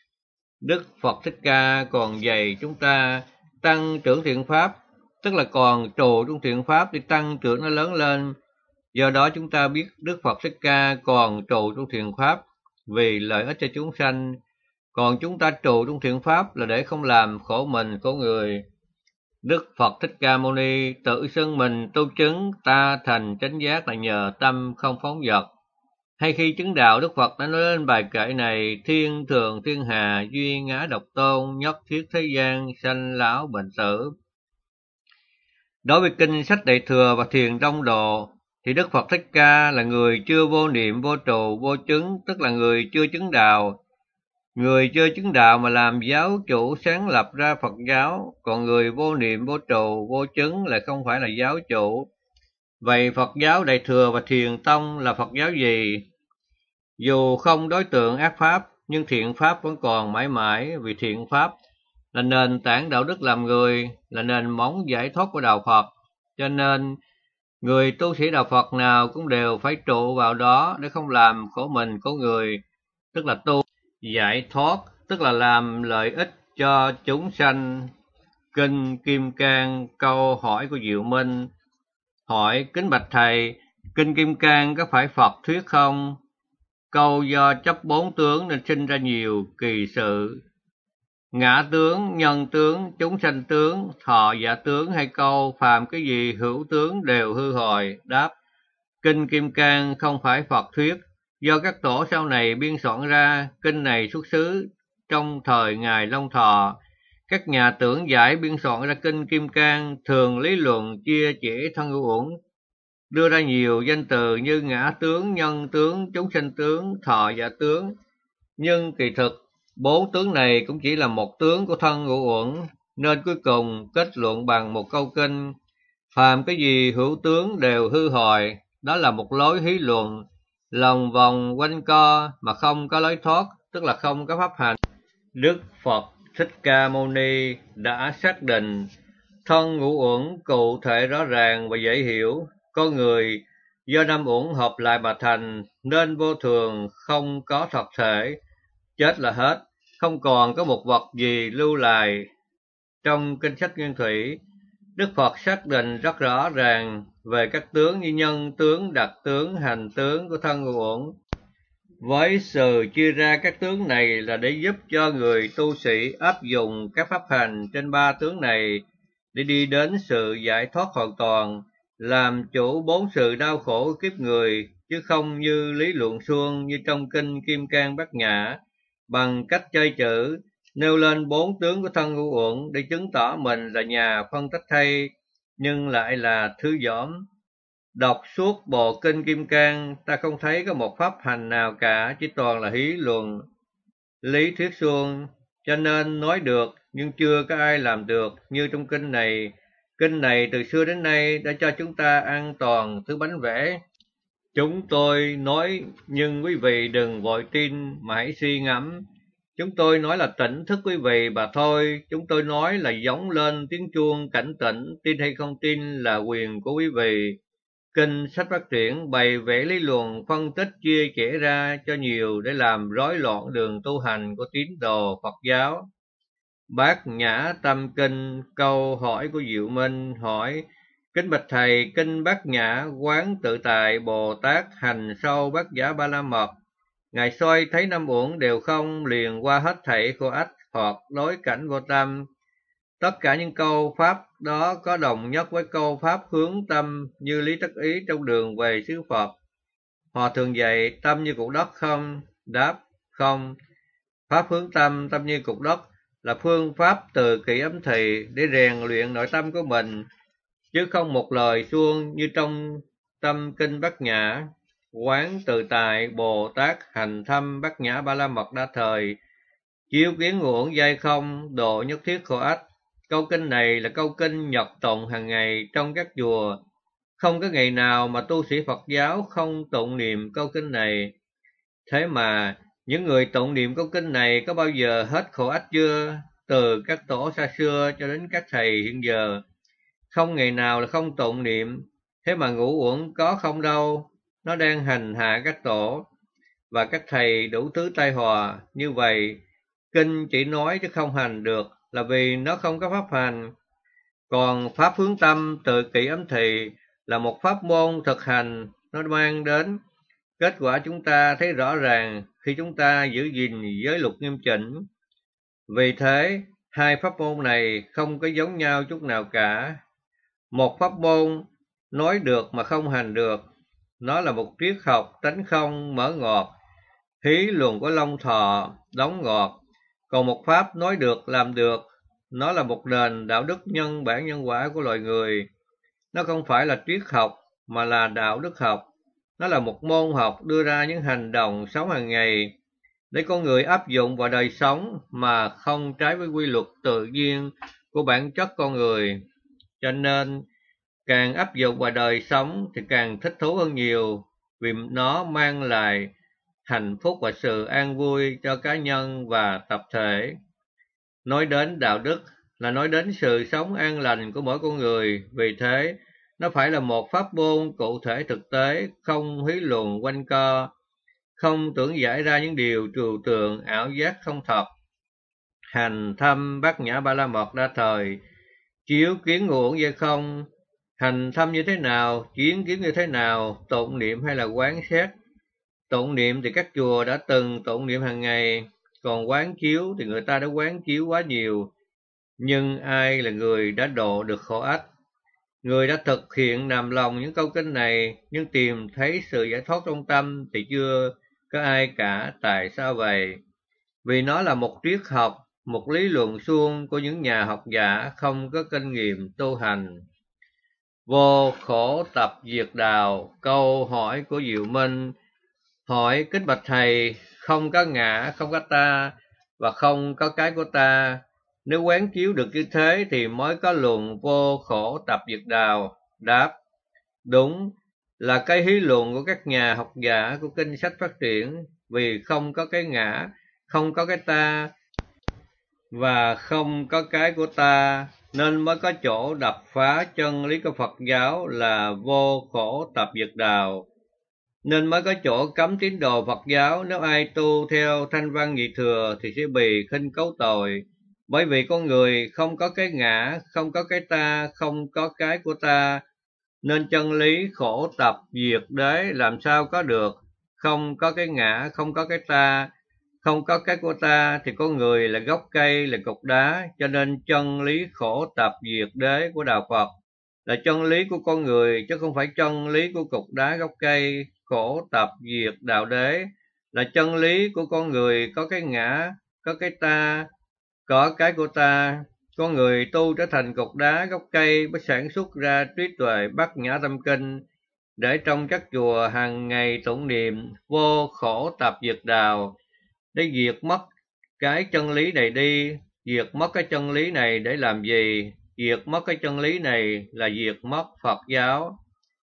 Đức Phật Thích Ca còn dạy chúng ta tăng trưởng thiện pháp, tức là còn trụ trong thiện pháp thì tăng trưởng nó lớn lên. Do đó chúng ta biết Đức Phật Thích Ca còn trụ trong thiện pháp vì lợi ích cho chúng sanh, còn chúng ta trụ trong thiện pháp là để không làm khổ mình, khổ người. Đức Phật Thích Ca Mâu Ni tự xưng mình tu chứng ta thành chánh giác là nhờ tâm không phóng dật. Hay khi chứng đạo, Đức Phật đã nói lên bài kệ này: thiên thường thiên hà, duy ngã độc tôn, nhất thiết thế gian, sanh lão bệnh tử. Đối với kinh sách Đại Thừa và Thiền Tông Độ, thì Đức Phật Thích Ca là người chưa vô niệm, vô trụ, vô chứng, tức là người chưa chứng đạo. Người chưa chứng đạo mà làm giáo chủ sáng lập ra Phật giáo, còn người vô niệm, vô trụ, vô chứng lại không phải là giáo chủ. Vậy Phật giáo Đại Thừa và Thiền Tông là Phật giáo gì? Dù không đối tượng ác pháp, nhưng thiện pháp vẫn còn mãi mãi, vì thiện pháp là nền tảng đạo đức làm người, là nền móng giải thoát của đạo Phật. Cho nên, người tu sĩ đạo Phật nào cũng đều phải trụ vào đó để không làm khổ mình, khổ người. tức là tu, giải thoát, tức là làm lợi ích cho chúng sanh. Kinh Kim Cang câu hỏi của Diệu Minh: hỏi kính bạch thầy, Kinh Kim Cang có phải Phật thuyết không? Câu: do chấp bốn tướng nên sinh ra nhiều kỳ sự, ngã tướng, nhân tướng, chúng sanh tướng, thọ giả tướng, hay câu phàm cái gì hữu tướng đều hư hoại. Đáp: Kinh Kim Cang không phải Phật thuyết, do các tổ sau này biên soạn ra. Kinh này xuất xứ trong thời Ngài Long Thọ. Các nhà tưởng giải biên soạn ra Kinh Kim Cang thường lý luận chia chỉ thân ngũ uẩn, đưa ra nhiều danh từ như ngã tướng, nhân tướng, chúng sanh tướng, thọ giả tướng. Nhưng kỳ thực bốn tướng này cũng chỉ là một tướng của thân ngũ uẩn, nên cuối cùng kết luận bằng một câu kinh: phàm cái gì hữu tướng đều hư hoại. Đó là một lối hí luận lòng vòng quanh co mà không có lối thoát, tức là không có pháp hành. Đức Phật Thích Ca Mâu Ni đã xác định thân ngũ uẩn cụ thể rõ ràng và dễ hiểu. Con người do năm uẩn hợp lại mà thành, nên vô thường, không có thật thể, chết là hết, không còn có một vật gì lưu lại. Trong kinh sách Nguyên Thủy, Đức Phật xác định rất rõ ràng về các tướng như nhân tướng, đặc tướng, hành tướng của thân ngũ uẩn. Với sự chia ra các tướng này là để giúp cho người tu sĩ áp dụng các pháp hành trên ba tướng này để đi đến sự giải thoát hoàn toàn, làm chủ bốn sự đau khổ của kiếp người, chứ không như lý luận suông như trong Kinh Kim Cang Bát Nhã, bằng cách chơi chữ, nêu lên bốn tướng của thân ngũ uẩn để chứng tỏ mình là nhà phân tích hay, nhưng lại là thứ dỏm. Đọc suốt bộ Kinh Kim Cang, ta không thấy có một pháp hành nào cả, chỉ toàn là hí luận, lý thuyết suông, cho nên nói được nhưng chưa có ai làm được như trong kinh này. Kinh này từ xưa đến nay đã cho chúng ta ăn toàn thứ bánh vẽ. Chúng tôi nói nhưng quý vị đừng vội tin mà hãy suy ngẫm. Chúng tôi nói là tỉnh thức quý vị mà thôi. Chúng tôi nói là giống lên tiếng chuông cảnh tỉnh, tin hay không tin là quyền của quý vị. Kinh sách phát triển bày vẽ lý luận, phân tích chia sẻ ra cho nhiều để làm rối loạn đường tu hành của tín đồ Phật giáo. Bát Nhã Tâm Kinh câu hỏi của Diệu Minh hỏi: kính bạch thầy, Kinh Bát Nhã Quán Tự Tại Bồ Tát hành sâu Bát Nhã Ba La Mật, Ngài soi thấy năm uẩn đều không, liền qua hết thảy khổ ách hoặc đối cảnh vô tâm. Tất cả những câu pháp đó có đồng nhất với câu pháp hướng tâm như lý tất ý trong đường về xứ Phật. Họ thường dạy tâm như cục đất không? Đáp: không. Pháp hướng tâm, tâm như cục đất là phương pháp từ kỷ ấm thị để rèn luyện nội tâm của mình, chứ không một lời suông như trong Tâm Kinh Bát Nhã. Quán Tự Tại Bồ Tát hành thâm Bát Nhã Ba La Mật đa thời, chiếu kiến uẩn dây không, độ nhất thiết khổ ách. Câu kinh này là câu kinh nhật tụng hàng ngày trong các chùa. Không có ngày nào mà tu sĩ Phật giáo không tụng niệm câu kinh này. Thế mà những người tụng niệm câu kinh này có bao giờ hết khổ ách chưa? Từ các tổ xa xưa cho đến các thầy hiện giờ, không ngày nào là không tụng niệm. Thế mà ngũ uẩn có không đâu, nó đang hành hạ các tổ và các thầy đủ thứ tai họa. Như vậy, kinh chỉ nói chứ không hành được là vì nó không có pháp hành. Còn pháp hướng tâm tự kỷ ấm thị là một pháp môn thực hành, nó mang đến kết quả chúng ta thấy rõ ràng khi chúng ta giữ gìn giới luật nghiêm chỉnh. Vì thế, hai pháp môn này không có giống nhau chút nào cả. Một pháp môn nói được mà không hành được, nó là một triết học tánh không mở ngọt, hí luận của Long Thọ, đóng ngọt. Còn một pháp nói được làm được, nó là một nền đạo đức nhân bản nhân quả của loài người. Nó không phải là triết học mà là đạo đức học. Nó là một môn học đưa ra những hành động sống hàng ngày để con người áp dụng vào đời sống mà không trái với quy luật tự nhiên của bản chất con người. Cho nên, càng áp dụng vào đời sống thì càng thích thú hơn nhiều, vì nó mang lại hạnh phúc và sự an vui cho cá nhân và tập thể. Nói đến đạo đức là nói đến sự sống an lành của mỗi con người, vì thế nó phải là một pháp môn cụ thể thực tế, không hí luận quanh co. không tưởng giải ra những điều trừu tượng ảo giác không thật. Hành thâm Bát Nhã Ba La Mật đa thời, chiếu kiến ngụ uẩn vậy không? Hành thâm như thế nào, chiến kiến như thế nào, tụng niệm hay là quán xét? Tụng niệm thì các chùa đã từng tụng niệm hàng ngày, còn quán chiếu thì người ta đã quán chiếu quá nhiều. Nhưng ai là người đã độ được khổ ách? Người đã thực hiện nằm lòng những câu kinh này, nhưng tìm thấy sự giải thoát trong tâm thì chưa có ai cả. Tại sao vậy? Vì nó là một triết học, một lý luận suông của những nhà học giả không có kinh nghiệm tu hành. Vô khổ tập diệt đạo, câu hỏi của Diệu Minh. Hỏi kính bạch thầy, không có ngã, không có ta và không có cái của ta. Nếu quán chiếu được như thế thì mới có luận vô khổ tập diệt đạo. Đáp: đúng là cái hí luận của các nhà học giả của kinh sách phát triển, vì không có cái ngã, không có cái ta và không có cái của ta, nên mới có chỗ đập phá chân lý của Phật giáo là vô khổ tập diệt đạo. Nên mới có chỗ cấm tín đồ Phật giáo, nếu ai tu theo thanh văn nhị thừa thì sẽ bị khinh cấu tội. Bởi vì con người không có cái ngã, không có cái ta, không có cái của ta, nên chân lý khổ tập diệt đế làm sao có được. Không có cái ngã, không có cái ta, không có cái của ta thì con người là gốc cây, là cục đá, cho nên chân lý khổ tập diệt đế của đạo Phật là chân lý của con người, chứ không phải chân lý của cục đá gốc cây. Khổ tập diệt đạo đế là chân lý của con người, có cái ngã, có cái ta, có cái của ta. Con người tu trở thành cục đá gốc cây mới sản xuất ra trí tuệ Bát Nhã Tâm Kinh, để trong các chùa hàng ngày tụng niệm vô khổ tập diệt đạo, để diệt mất cái chân lý này đi. Diệt mất cái chân lý này để làm gì? Diệt mất cái chân lý này là diệt mất Phật giáo.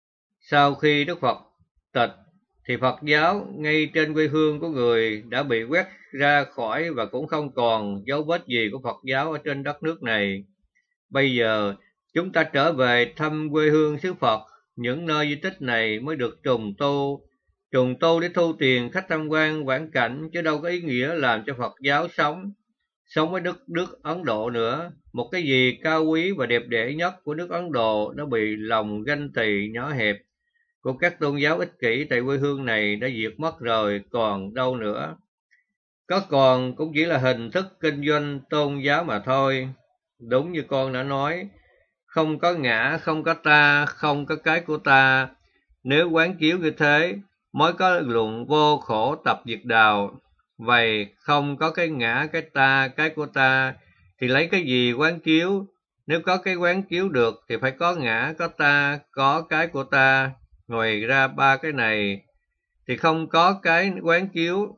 Sau khi Đức Phật tịch thì Phật giáo ngay trên quê hương của người đã bị quét ra khỏi và cũng không còn dấu vết gì của Phật giáo ở trên đất nước này. Bây giờ chúng ta trở về thăm quê hương xứ Phật, những nơi di tích này mới được trùng tu. Trùng tu để thu tiền khách tham quan quảng cảnh, chứ đâu có ý nghĩa làm cho Phật giáo sống. Sống với đất nước Ấn Độ nữa, một cái gì cao quý và đẹp đẽ nhất của nước Ấn Độ nó bị lòng ganh tị nhỏ hẹp của các tôn giáo ích kỷ tại quê hương này đã diệt mất rồi, còn đâu nữa. Có còn cũng chỉ là hình thức kinh doanh tôn giáo mà thôi. Đúng như con đã nói, không có ngã, không có ta, không có cái của ta. Nếu quán chiếu như thế, mới có luận vô khổ tập diệt đạo. Vậy không có cái ngã, cái ta, cái của ta, thì lấy cái gì quán chiếu? Nếu có cái quán chiếu được, thì phải có ngã, có ta, có cái của ta. Ngoài ra ba cái này, thì không có cái quán chiếu.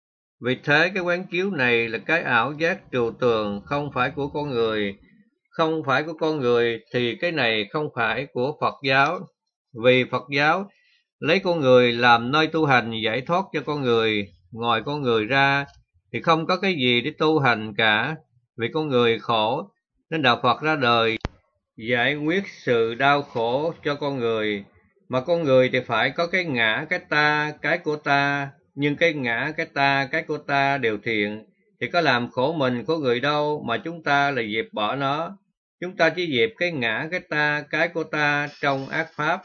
Vì thế cái quán chiếu này là cái ảo giác trừu tượng, không phải của con người. Không phải của con người thì cái này không phải của Phật giáo. Vì Phật giáo lấy con người làm nơi tu hành giải thoát cho con người. Ngoài con người ra thì không có cái gì để tu hành cả. Vì con người khổ nên đạo Phật ra đời giải quyết sự đau khổ cho con người. Mà con người thì phải có cái ngã, cái ta, cái của ta. Nhưng cái ngã, cái ta, cái của ta đều thiện, thì có làm khổ mình khổ người đâu mà chúng ta là dẹp bỏ nó. Chúng ta chỉ dẹp cái ngã, cái ta, cái của ta trong ác pháp.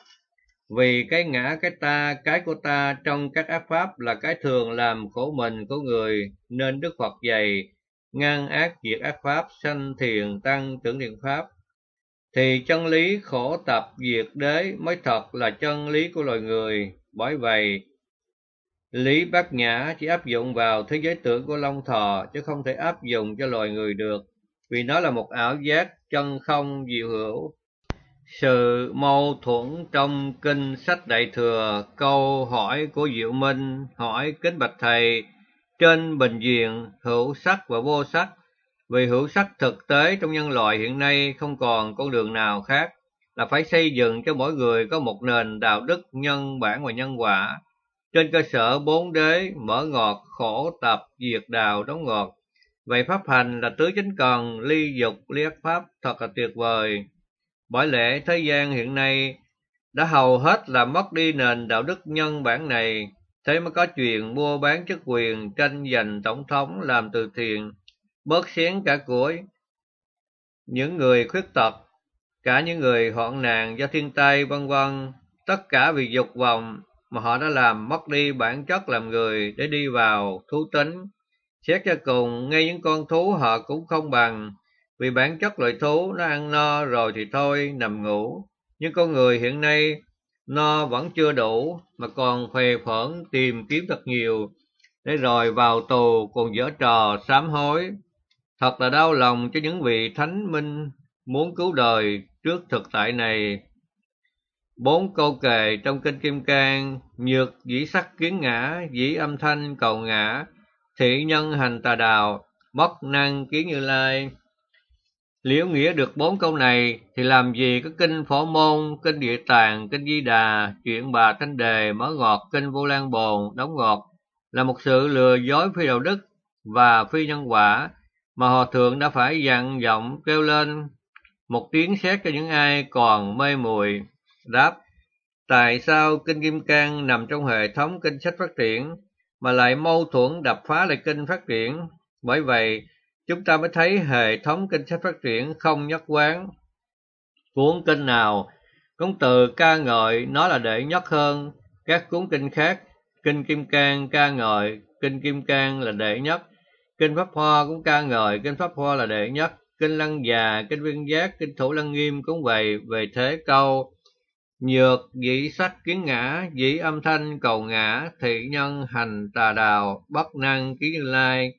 Vì cái ngã, cái ta, cái của ta trong các ác pháp là cái thường làm khổ mình khổ người, nên Đức Phật dạy ngăn ác diệt ác pháp, sanh thiền tăng trưởng thiện pháp. Thì chân lý khổ tập diệt đế mới thật là chân lý của loài người. Bởi vậy lý Bát Nhã chỉ áp dụng vào thế giới tưởng của Long Thọ, chứ không thể áp dụng cho loài người được, vì nó là một ảo giác chân không diệu hữu. Sự mâu thuẫn trong kinh sách Đại Thừa. Câu hỏi của Diệu Minh hỏi kính bạch thầy, trên bình diện hữu sắc và vô sắc, vì hữu sắc thực tế trong nhân loại hiện nay không còn con đường nào khác là phải xây dựng cho mỗi người có một nền đạo đức nhân bản và nhân quả, trên cơ sở bốn đế mở ngọt, khổ tập diệt đạo đóng ngọt. Vậy pháp hành là tứ chánh cần, ly dục ly ác pháp, thật là tuyệt vời. Bởi lẽ thế gian hiện nay đã hầu hết là mất đi nền đạo đức nhân bản này, thế mới có chuyện mua bán chức quyền, tranh giành tổng thống, làm từ thiện, bớt xén cả của những người khuyết tật, cả những người hoạn nạn do thiên tai vân vân, tất cả vì dục vọng mà họ đã làm mất đi bản chất làm người để đi vào thú tính. Xét cho cùng, ngay những con thú họ cũng không bằng, vì bản chất loài thú nó ăn no rồi thì thôi, nằm ngủ. Nhưng con người hiện nay no vẫn chưa đủ, mà còn phè phỡn tìm kiếm thật nhiều, để rồi vào tù còn giở trò sám hối. Thật là đau lòng cho những vị thánh minh muốn cứu đời trước thực tại này. Bốn câu kệ trong kinh Kim Cang: nhược dĩ sắc kiến ngã, dĩ âm thanh cầu ngã, thị nhân hành tà đạo, bất năng kiến Như Lai. Liễu nghĩa được bốn câu này thì làm gì có kinh Phổ Môn, kinh Địa Tạng, kinh Di Đà, chuyện Bà Thanh Đề, mở ngọt, kinh Vô Lan Bồn, đóng ngọt, là một sự lừa dối phi đạo đức và phi nhân quả, mà Hòa Thượng đã phải dặn giọng kêu lên một tiếng sét cho những ai còn mê muội. Đáp: tại sao kinh Kim Cang nằm trong hệ thống kinh sách phát triển mà lại mâu thuẫn đập phá lại kinh phát triển? Bởi vậy, chúng ta mới thấy hệ thống kinh sách phát triển không nhất quán. Cuốn kinh nào cũng từ ca ngợi nó là đệ nhất hơn các cuốn kinh khác. Kinh Kim Cang ca ngợi kinh Kim Cang là đệ nhất. Kinh Pháp Hoa cũng ca ngợi kinh Pháp Hoa là đệ nhất. Kinh Lăng Già, kinh Viên Giác, kinh Thủ Lăng Nghiêm cũng vậy. Về thế câu nhược dĩ sắc kiến ngã, dĩ âm thanh cầu ngã, thị nhân hành tà đạo, bất năng kiến Như Lai.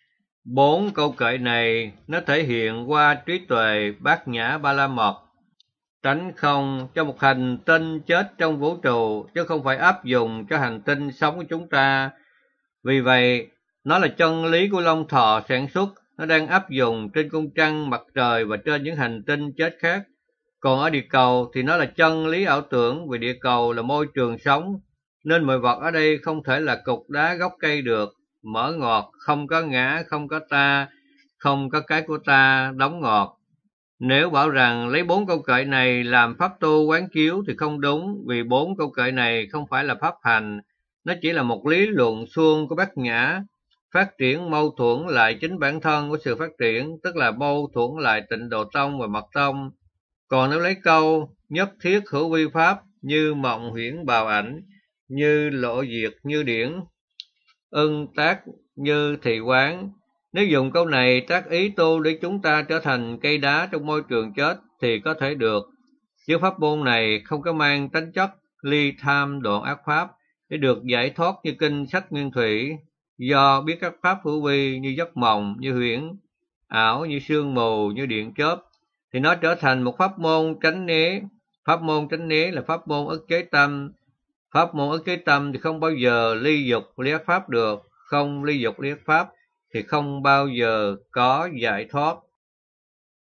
Bốn câu kệ này nó thể hiện qua trí tuệ bát nhã ba la mật, tránh không cho một hành tinh chết trong vũ trụ, chứ không phải áp dụng cho hành tinh sống của chúng ta. Vì vậy, nó là chân lý của Long Thọ sản xuất, nó đang áp dụng trên cung trăng, mặt trời và trên những hành tinh chết khác. Còn ở địa cầu thì nó là chân lý ảo tưởng, vì địa cầu là môi trường sống, nên mọi vật ở đây không thể là cục đá gốc cây được. Mở ngọt, không có ngã, không có ta, không có cái của ta, đóng ngọt. Nếu bảo rằng lấy bốn câu kệ này làm pháp tu quán chiếu thì không đúng, vì bốn câu kệ này không phải là pháp hành, nó chỉ là một lý luận suông của bát nhã, phát triển mâu thuẫn lại chính bản thân của sự phát triển, tức là mâu thuẫn lại Tịnh Độ Tông và Mật Tông. Còn nếu lấy câu nhất thiết hữu vi pháp, như mộng huyễn bào ảnh, như lộ diệt như điển, ưng tác như thị quán, nếu dùng câu này tác ý tu để chúng ta trở thành cây đá trong môi trường chết thì có thể được. Chứ pháp môn này không có mang tính chất ly tham đoạn ác pháp để được giải thoát như kinh sách Nguyên Thủy, do biết các pháp hữu vi như giấc mộng, như huyễn ảo, như sương mù, như điện chớp, thì nó trở thành một pháp môn tránh né. Pháp môn tránh né là pháp môn ức chế tâm. Pháp môn ức chế tâm thì không bao giờ ly dục ly ác pháp được, không ly dục ly ác pháp thì không bao giờ có giải thoát.